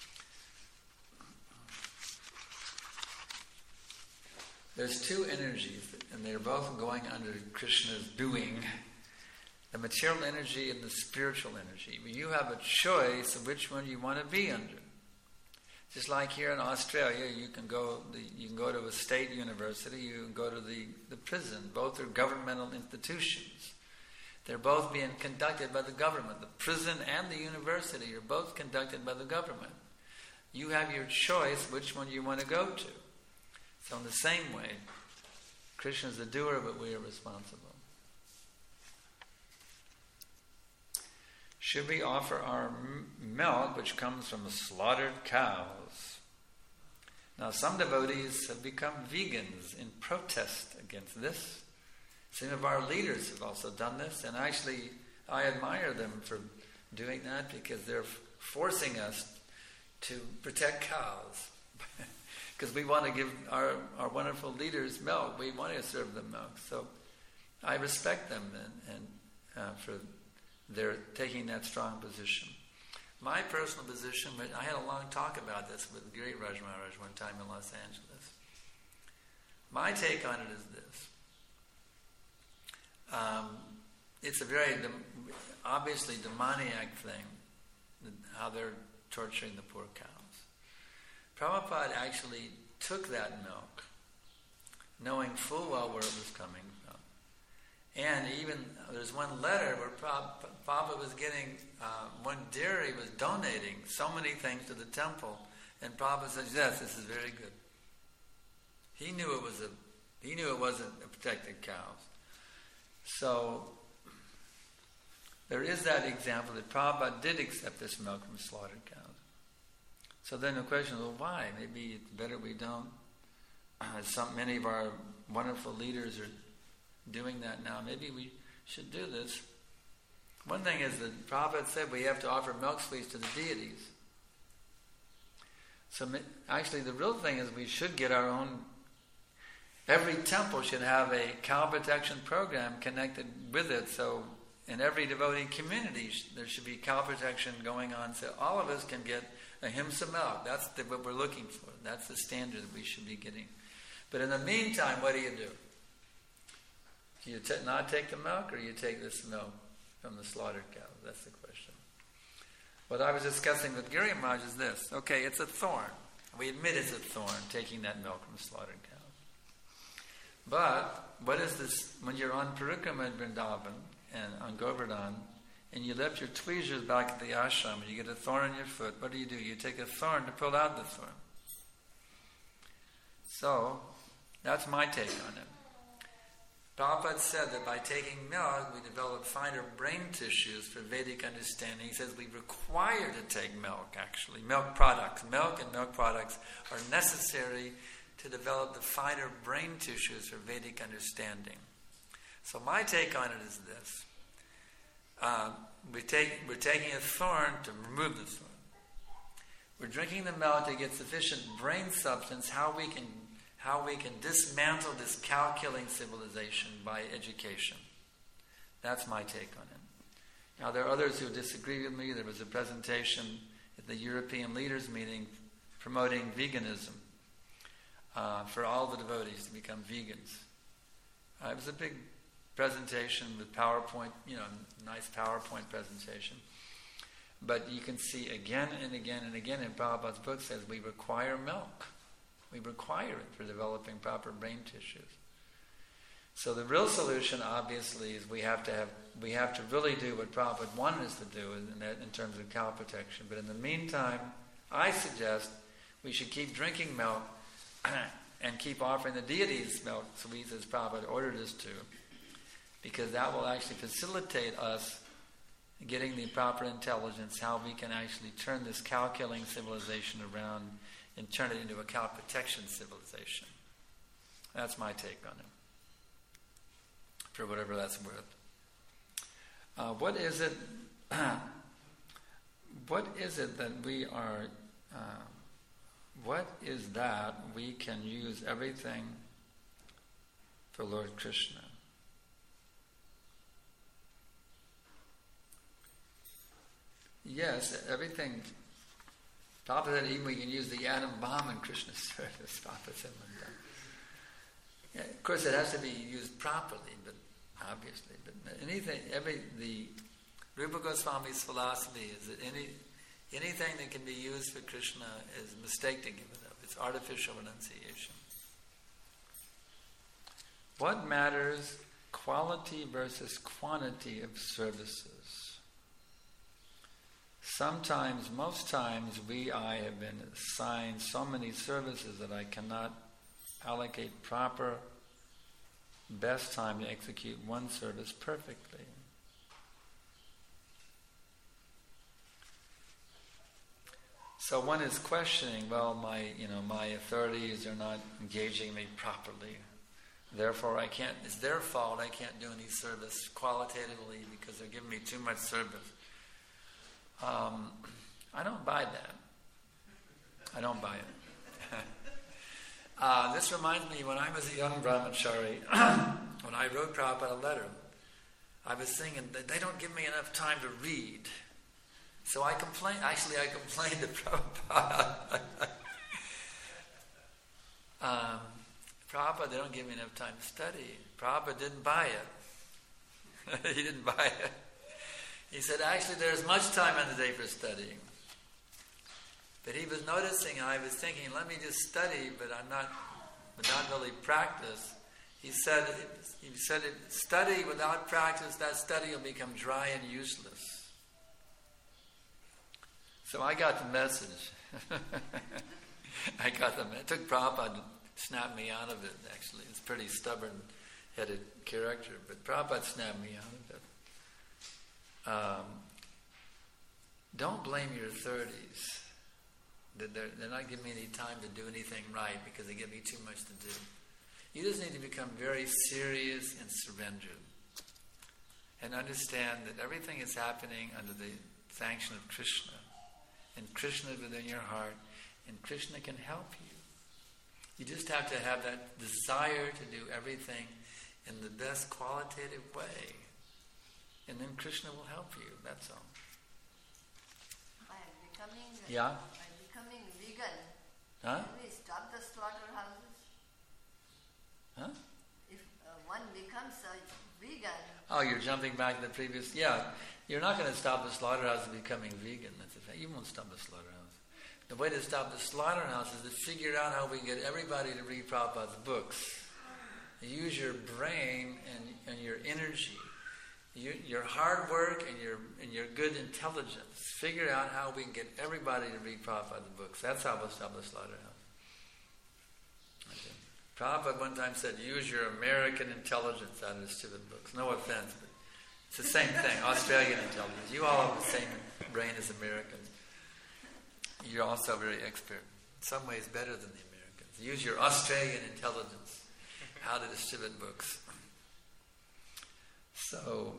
There's two energies, and they're both going under Krishna's doing. The material energy and the spiritual energy. You have a choice of which one you want to be under. Just like here in Australia, you can go to a state university, you can go to the prison. Both are governmental institutions. They're both being conducted by the government. The prison and the university are both conducted by the government. You have your choice which one you want to go to. So in the same way, Krishna is the doer, but we are responsible. Should we offer our milk, which comes from slaughtered cows? Now, some devotees have become vegans in protest against this. Some of our leaders have also done this, and actually, I admire them for doing that because they're forcing us to protect cows. Because we want to give our wonderful leaders milk. We want to serve them milk. So I respect them and for their taking that strong position. My personal position, I had a long talk about this with Giri Raj Maharaj one time in Los Angeles. My take on it is this. It's a very obviously demoniac thing, how they're torturing the poor cows. Prabhupada actually took that milk, knowing full well where it was coming from. And even, there's one letter where Prabhupada was getting, one dairy was donating so many things to the temple, and Prabhupada said, yes, this is very good. He knew it wasn't a protected cows. So, there is that example that Prabhupada did accept this milk from slaughtered cows. So then the question is, well, why? Maybe it's better we don't many of our wonderful leaders are doing that now. Maybe we should do this. One thing is that Prabhupada said we have to offer milk sweets to the deities. So actually the real thing is we should get our own. Every temple should have a cow protection program connected with it. So in every devotee community there should be cow protection going on, so all of us can get a himsa milk. That's what we're looking for. That's the standard that we should be getting. But in the meantime, what do? You not take the milk, or you take this milk from the slaughtered cow? That's the question. What I was discussing with Giri Maharaj is this. Okay, it's a thorn. We admit it's a thorn, taking that milk from the slaughtered cow. But what is this? When you're on Parikrama in Vrindavan and on Govardhan, and you left your tweezers back at the ashram, and you get a thorn on your foot, what do? You take a thorn to pull out the thorn. So, that's my take on it. Prabhupada said that by taking milk, we develop finer brain tissues for Vedic understanding. He says we require to take milk, actually. Milk products. Milk and milk products are necessary to develop the finer brain tissues for Vedic understanding. So my take on it is this. We're taking a thorn to remove the thorn. We're drinking the milk to get sufficient brain substance, how we can dismantle this cow-killing civilization by education. That's my take on it. Now, there are others who disagree with me. There was a presentation at the European Leaders Meeting promoting veganism for all the devotees to become vegans. It was a big presentation with PowerPoint, nice PowerPoint presentation. But you can see again and again and again in Prabhupada's book says we require milk. We require it for developing proper brain tissues. So the real solution, obviously, is we have to really do what Prabhupada wanted us to do in terms of cow protection. But in the meantime, I suggest we should keep drinking milk and keep offering the deities milk, sweets, as Prabhupada ordered us to, because that will actually facilitate us getting the proper intelligence, how we can actually turn this cow-killing civilization around and turn it into a cow protection civilization. That's my take on it, for whatever that's worth. What is it that we are... what is that we can use everything for Lord Krishna? Yes, everything. Prabhupada said even we can use the atom bomb in Krishna's service. Prabhupada said one time. Yeah, of course, it has to be used properly, but obviously. But the Rupa Goswami's philosophy is that anything that can be used for Krishna is a mistake to give it up. It's artificial renunciation. What matters? Quality versus quantity of services. Sometimes, most times, I have been assigned so many services that I cannot allocate proper, best time to execute one service perfectly. So one is questioning, well, my authorities are not engaging me properly. Therefore, it's their fault I can't do any service qualitatively because they're giving me too much service. I don't buy that. I don't buy it. This reminds me, when I was a young brahmachari, when I wrote Prabhupada a letter, I was thinking that they don't give me enough time to read. So I complained to Prabhupada. Prabhupada, they don't give me enough time to study. Prabhupada didn't buy it. He didn't buy it. He said, actually, there's much time in the day for studying. But he was noticing, I was thinking, let me just study, but not really practice. He said, study without practice, that study will become dry and useless. So I got the message. It took Prabhupada to snap me out of it, actually. It's a pretty stubborn-headed character, but Prabhupada snapped me out of it. Don't blame your 30s. They're not giving me any time to do anything right because they give me too much to do. You just need to become very serious and surrendered. And understand that everything is happening under the sanction of Krishna. And Krishna is within your heart. And Krishna can help you. You just have to have that desire to do everything in the best qualitative way. And then Krishna will help you. That's all. By becoming vegan, Huh? can we stop the slaughterhouses? Huh? If one becomes a vegan... Oh, you're jumping back to the previous... Yeah, you're not going to stop the slaughterhouse from becoming vegan. That's a fact. You won't stop the slaughterhouse. The way to stop the slaughterhouse is to figure out how we can get everybody to read Prabhupada's books. Use your brain and your energy, your hard work and your good intelligence. Figure out how we can get everybody to read Prabhupada's books. That's how we'll stop the slaughterhouse. Okay. Prabhupada one time said, use your American intelligence out of the stupid books. No offense, but it's the same thing. Australian intelligence. You all have the same brain as Americans. You're also very expert. In some ways better than the Americans. Use your Australian intelligence out of the stupid books. So,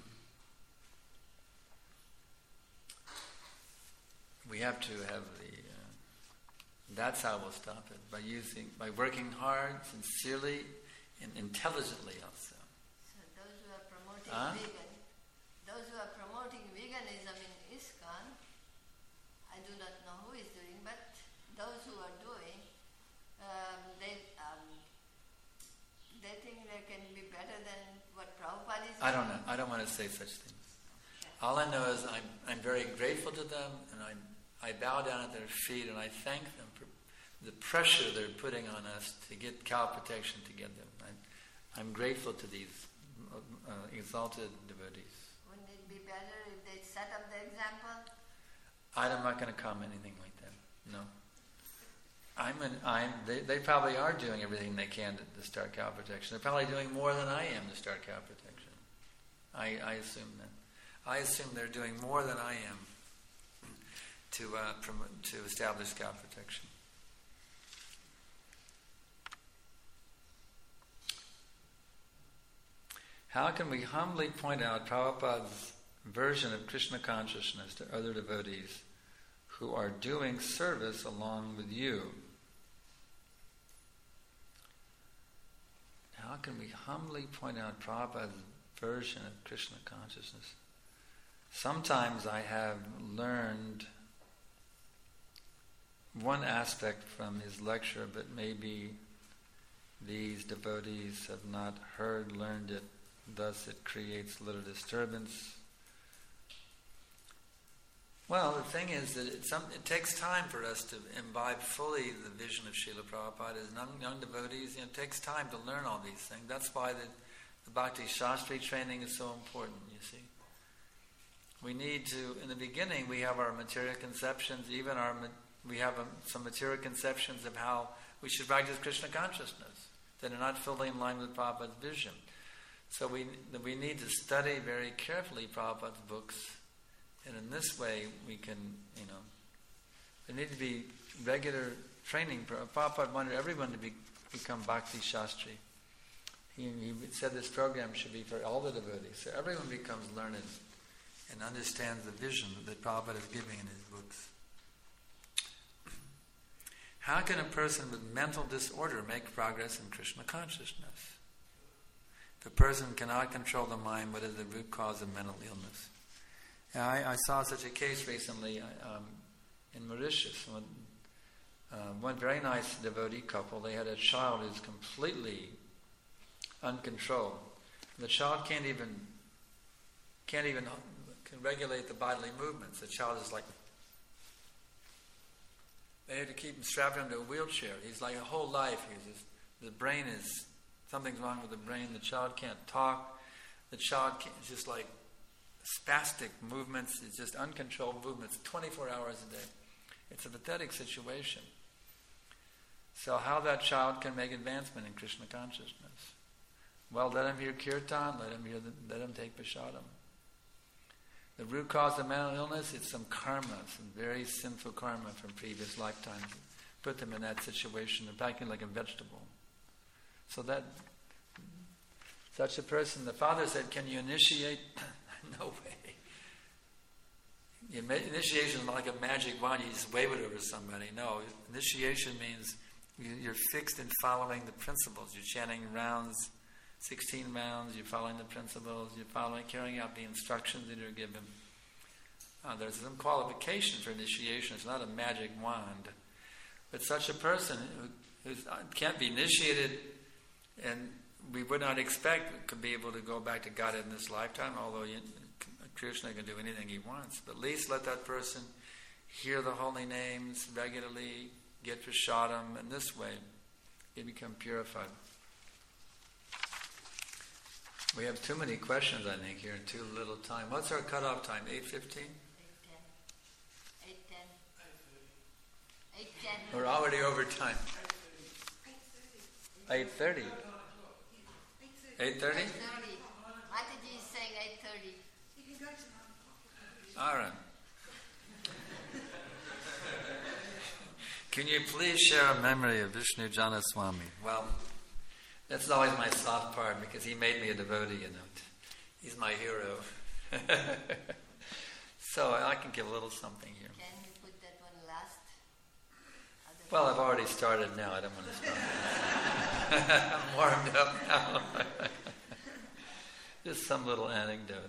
we have to have that's how we'll stop it, by working hard, sincerely, and intelligently also. So those who are promoting veganism in ISKCON, I do not know who is doing, but those who are doing, they think they can be better than what Prabhupada is doing. I don't know. I don't want to say such things. Okay. All I know is I'm very grateful to them, and I bow down at their feet, and I thank them for the pressure they're putting on us to get cow protection together. I'm grateful to these exalted devotees. Wouldn't it be better if they set up the example? I'm not going to comment anything like that. No. They probably are doing everything they can to start cow protection. They're probably doing more than I am to start cow protection. I assume that. I assume they're doing more than I am to establish cow protection. How can we humbly point out Prabhupada's version of Krishna consciousness to other devotees who are doing service along with you? How can we humbly point out Prabhupada's version of Krishna consciousness? Sometimes I have learned one aspect from his lecture, but maybe these devotees have not learned it, thus it creates a little disturbance. Well, the thing is that it takes time for us to imbibe fully the vision of Srila Prabhupada as young devotees. It takes time to learn all these things. That's why the Bhakti Shastri training is so important, you see. We need to, in the beginning, we have our material conceptions, we have some material conceptions of how we should practice Krishna consciousness that are not fully in line with Prabhupada's vision. So we need to study very carefully Prabhupada's books, and in this way we can, there need to be regular training. Prabhupada wanted everyone to become Bhakti Shastri. He said this program should be for all the devotees, so everyone becomes learned and understands the vision that Prabhupada is giving in his books. How can a person with mental disorder make progress in Krishna consciousness? If a person cannot control the mind, what is the root cause of mental illness? I saw such a case recently in Mauritius. One very nice devotee couple, they had a child who's completely uncontrolled. The child can't even regulate the bodily movements. The child is like, they had to keep him strapped into a wheelchair. He's like a whole life. Something's wrong with the brain. The child can't talk. The child it's just like spastic movements. It's just uncontrolled movements 24 hours a day. It's a pathetic situation. So how that child can make advancement in Krishna consciousness? Well, let him hear kirtan. Let him take prasadam. The root cause of mental illness is some karma, some very sinful karma from previous lifetimes. Put them in that situation. They're acting like a vegetable. So that, such a person, the father said, can you initiate? No way. Initiation is not like a magic wand, you just wave it over somebody. No, initiation means you're fixed in following the principles. You're chanting rounds, 16 rounds, you're following the principles, you're carrying out the instructions that are given. There's some qualification for initiation. It's not a magic wand. But such a person who can't be initiated, and we would not expect could be able to go back to God in this lifetime, although Krishna can do anything he wants. But at least let that person hear the holy names regularly, get prasadam, and this way they become purified. We have too many questions, I think, here, and too little time. What's our cutoff time? 8:15? 8:10. We're already over time. 8:30. 8:30? 8:30. Mataji is saying 8:30. You can go tomorrow. All right. Can you please share a memory of Vishnu Jana Swami? Well, that's always my soft part because he made me a devotee, you know. He's my hero. So I can give a little something here. Can you put that one last? Well, I've already started now. I don't want to stop. I'm warmed up now. Just some little anecdote.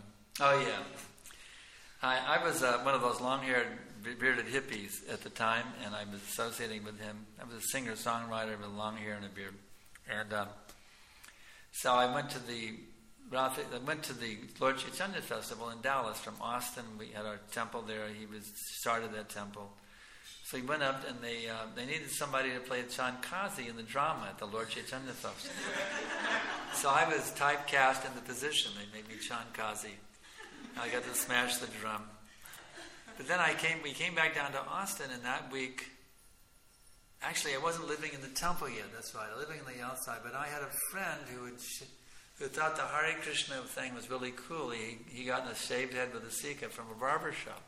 I was one of those long-haired, bearded hippies at the time, and I was associating with him. I was a singer-songwriter with long hair and a beard. And so I went to the Lord Chaitanya Festival in Dallas from Austin. We had our temple there. He started that temple. So he went up and they needed somebody to play Chandkazi in the drama at the Lord Chaitanya Festival. So I was typecast in the position. They made me Chandkazi. I got to smash the drum. But then we came back down to Austin, and that week, actually I wasn't living in the temple yet, that's right, I was living on the outside, but I had a friend who thought the Hare Krishna thing was really cool. He got in a shaved head with a sikha from a barber shop.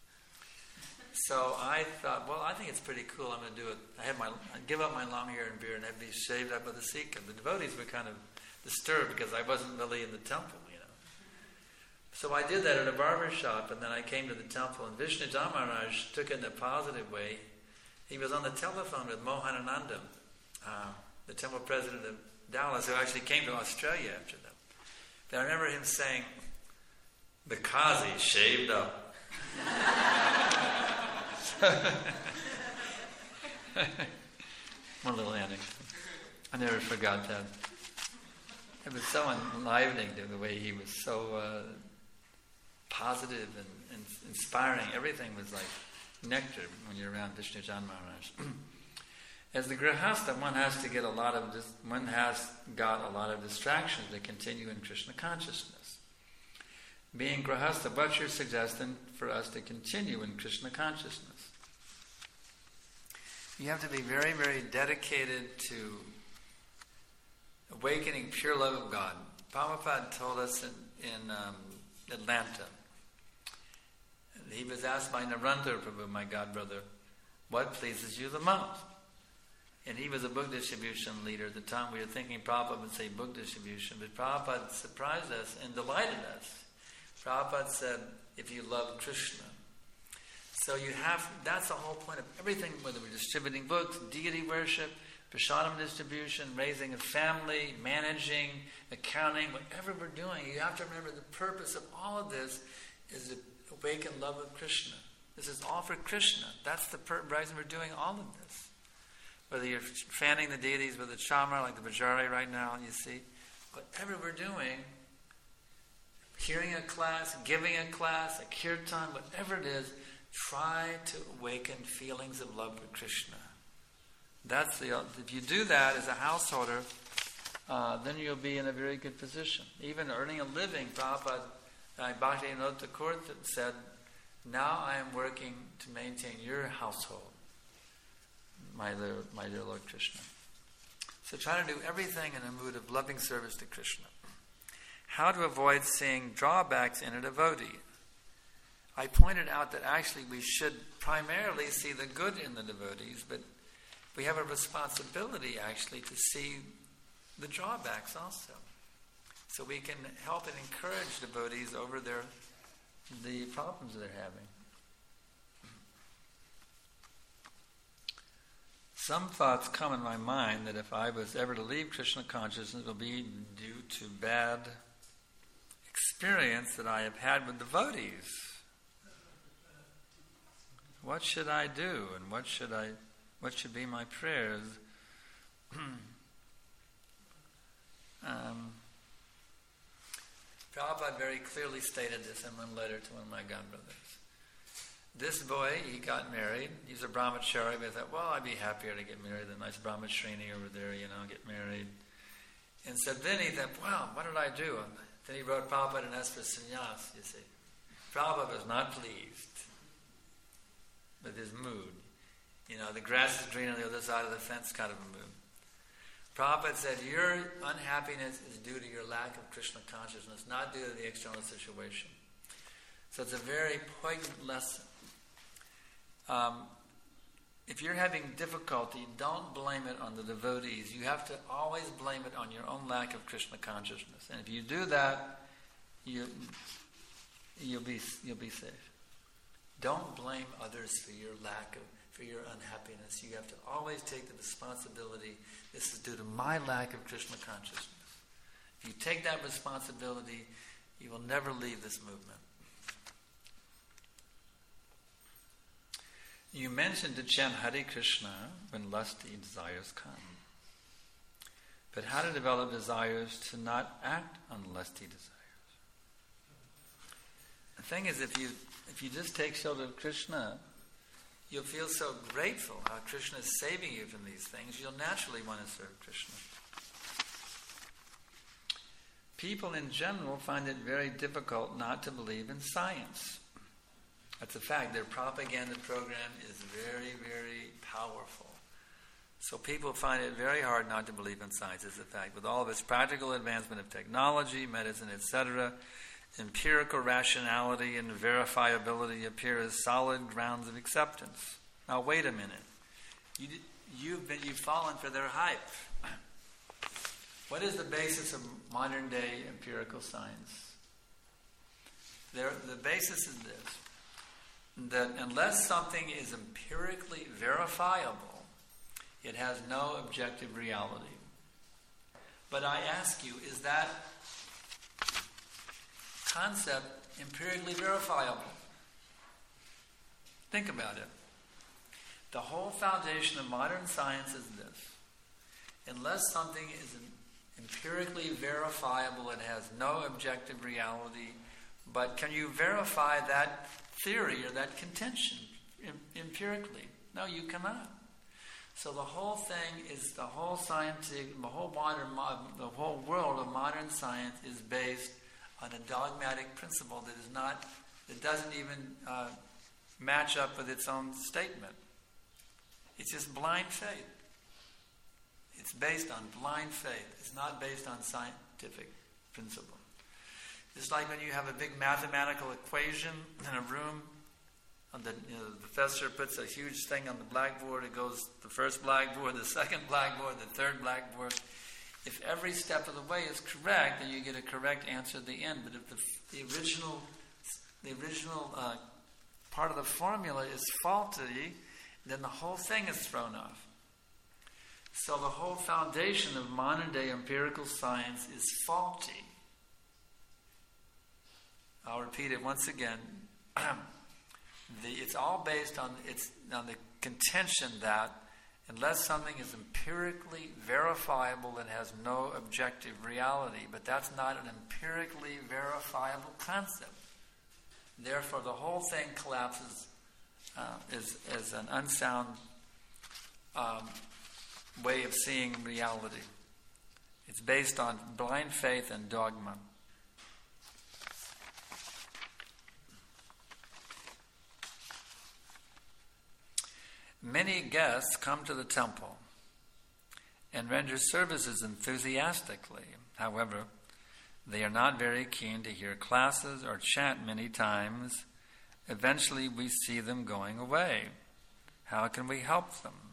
So I thought, well, I think it's pretty cool, I'm going to do it. I'd give up my long hair and beard and I'd be shaved up with a sikha. The devotees were kind of disturbed because I wasn't really in the temple, you know. So I did that at a barber shop, and then I came to the temple, and Vishnu Maharaj took it in a positive way. He was on the telephone with Mohanananda, the temple president of Dallas, who actually came to Australia after that. But I remember him saying, the Kazi shaved up. One little anecdote. I never forgot that. It was so enlivening, the way he was so positive and inspiring. Everything was like nectar when you're around Vishnu Jan Maharaj. As the Grihastha, one has got a lot of distractions to continue in Krishna consciousness. Being Grihastha, what's your suggestion for us to continue in Krishna consciousness? You have to be very, very dedicated to awakening pure love of God. Prabhupada told us in Atlanta. He was asked by Narendra Prabhu, my god brother, what pleases you the most? And he was a book distribution leader at the time. We were thinking Prabhupada would say book distribution, but Prabhupada surprised us and delighted us. Prabhupada said, if you love Krishna. So that's the whole point of everything, whether we're distributing books, deity worship, prasadam distribution, raising a family, managing, accounting, whatever we're doing, you have to remember the purpose of all of this is to awaken love of Krishna. This is all for Krishna. That's the reason we're doing all of this. Whether you're fanning the deities with a chamar like the Bajari right now, you see, whatever we're doing, hearing a class, giving a class, a kirtan, whatever it is, try to awaken feelings of love for Krishna. If you do that as a householder, then you'll be in a very good position. Even earning a living, Prabhupada, Bhaktivinoda Thakur said, now I am working to maintain your household, my dear Lord Krishna. So try to do everything in a mood of loving service to Krishna. How to avoid seeing drawbacks in a devotee. I pointed out that actually we should primarily see the good in the devotees, but we have a responsibility actually to see the drawbacks also. So we can help and encourage devotees over the problems they're having. Some thoughts come in my mind that if I was ever to leave Krishna consciousness, it will be due to bad experience that I have had with devotees. What should I do, and what should be my prayers? Prabhupada very clearly stated this in one letter to one of my godbrothers. This boy, he got married. He's a brahmachari, but I thought, well, I'd be happier to get married. The nice brahmachari over there, get married. And so then he thought, wow, what did I do? And then he wrote Prabhupada and asked for sannyas, you see. Prabhupada was not pleased with his mood. The grass is green on the other side of the fence kind of a mood. Prabhupada said, your unhappiness is due to your lack of Krishna consciousness, not due to the external situation. So it's a very poignant lesson. If you're having difficulty, don't blame it on the devotees. You have to always blame it on your own lack of Krishna consciousness. And if you do that, you'll be safe. Don't blame others for your for your unhappiness. You have to always take the responsibility. This is due to my lack of Krishna consciousness. If you take that responsibility, you will never leave this movement. You mentioned to chant Hare Krishna when lusty desires come. But how to develop desires to not act on lusty desires? The thing is, if you just take shelter of Krishna, you'll feel so grateful how Krishna is saving you from these things, you'll naturally want to serve Krishna. People in general find it very difficult not to believe in science. That's a fact. Their propaganda program is very, very powerful. So people find it very hard not to believe in science. It's a fact. With all of its practical advancement of technology, medicine, etc., empirical rationality and verifiability appear as solid grounds of acceptance. Now wait a minute. You've fallen for their hype. What is the basis of modern day empirical science? The basis is this: that unless something is empirically verifiable, it has no objective reality. But I ask you, is that concept empirically verifiable? Think about it. The whole foundation of modern science is this: unless something is empirically verifiable, it has no objective reality. But can you verify that theory or that contention empirically? No, you cannot. So the whole thing is the whole world of modern science is based on a dogmatic principle that doesn't even match up with its own statement. It's just blind faith. It's based on blind faith. It's not based on scientific principle. It's like when you have a big mathematical equation in a room, and the professor puts a huge thing on the blackboard. It goes the first blackboard, the second blackboard, the third blackboard. If every step of the way is correct, then you get a correct answer at the end. But if the original part of the formula is faulty, then the whole thing is thrown off. So the whole foundation of modern day empirical science is faulty. I'll repeat it once again. It's all based on the contention that unless something is empirically verifiable, it has no objective reality. But that's not an empirically verifiable concept. Therefore, the whole thing collapses as an unsound way of seeing reality. It's based on blind faith and dogma. Many guests come to the temple and render services enthusiastically. However, they are not very keen to hear classes or chant many times eventually we see them going away. How can we help them?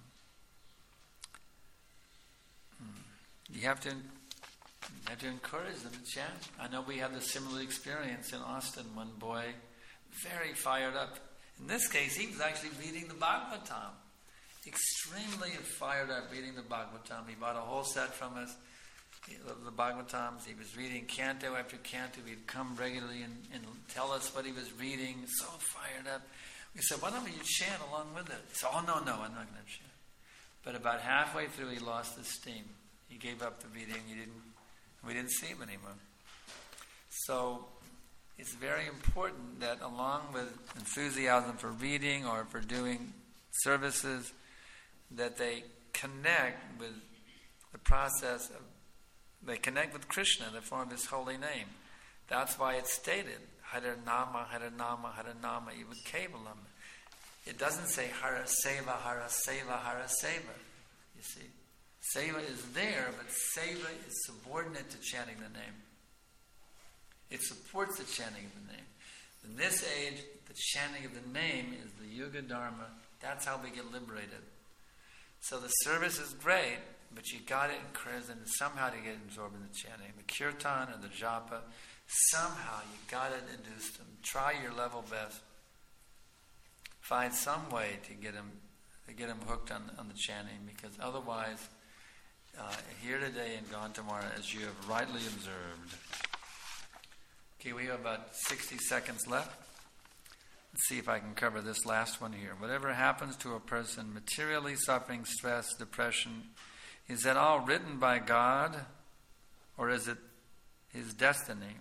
You have to encourage them to chant. I know we had a similar experience in Austin. One boy, very fired up. In this case, he was actually reading the Bhagavatam. Extremely fired up reading the Bhagavatam. He bought a whole set from us, the Bhagavatams. He was reading canto after canto. He'd come regularly and tell us what he was reading. So fired up. We said, why don't you chant along with it? He said, oh, no, I'm not going to chant. But about halfway through, he lost his steam. He gave up the reading. We didn't see him anymore. So it's very important that along with enthusiasm for reading or for doing services, that they connect with the process of, they connect with Krishna in the form of His holy name. That's why it's stated, Hare Nama, Hare Nama, Hare Nama, Ivad Kevalam. It doesn't say Hara Seva, Hara Seva, Hara Seva. You see? Seva is there, but Seva is subordinate to chanting the name. It supports the chanting of the name. In this age, the chanting of the name is the Yuga Dharma. That's how we get liberated. So the service is great, but you got to encourage them somehow to get absorbed in the chanting. The kirtan or the japa, somehow you got to induce them. Try your level best. Find some way to get them hooked on the chanting, because otherwise, here today and gone tomorrow, as you have rightly observed. Okay, we have about 60 seconds left. Let's see if I can cover this last one here. Whatever happens to a person materially suffering stress, depression, is that all written by God, or is it his destiny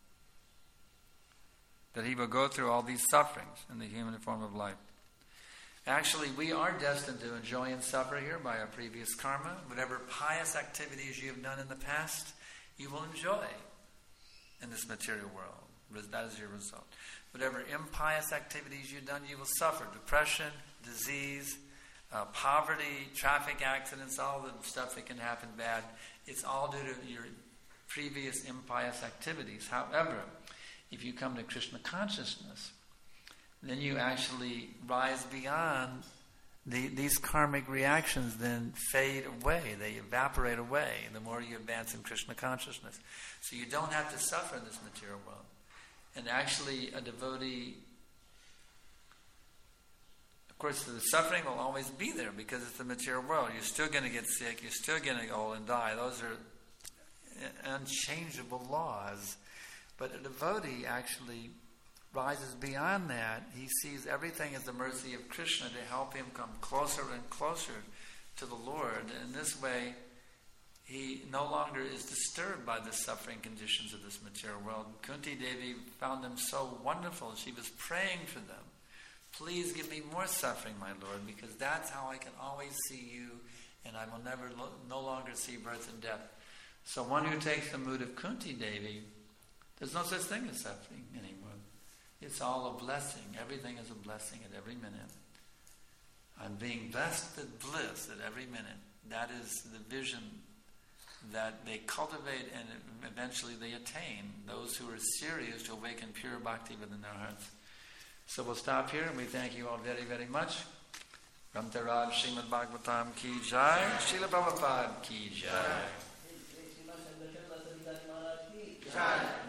that he will go through all these sufferings in the human form of life? Actually, we are destined to enjoy and suffer here by our previous karma. Whatever pious activities you have done in the past, you will enjoy in this material world. That is your result. Whatever impious activities you've done, you will suffer. Depression, disease, poverty, traffic accidents, all the stuff that can happen bad. It's all due to your previous impious activities. However, if you come to Krishna consciousness, then you actually rise beyond these karmic reactions, then fade away. They evaporate away the more you advance in Krishna consciousness. So you don't have to suffer in this material world. And actually, a devotee, of course, the suffering will always be there because it's the material world. You're still going to get sick. You're still going to go and die. Those are unchangeable laws. But a devotee actually rises beyond that. He sees everything as the mercy of Krishna to help him come closer and closer to the Lord. And in this way, he no longer is disturbed by the suffering conditions of this material world. Kunti Devi found them so wonderful. She was praying for them. Please give me more suffering, my Lord, because that's how I can always see you, and I will no longer see birth and death. So one who takes the mood of Kunti Devi, there's no such thing as suffering anymore. It's all a blessing. Everything is a blessing at every minute. I'm being blessed with bliss at every minute. That is the vision that they cultivate and eventually they attain, those who are serious to awaken pure bhakti within their hearts. So we'll stop here, and we thank you all very, very much. Ramtaraj Srimad Bhagavatam ki jai, Srila Prabhupada ki jai.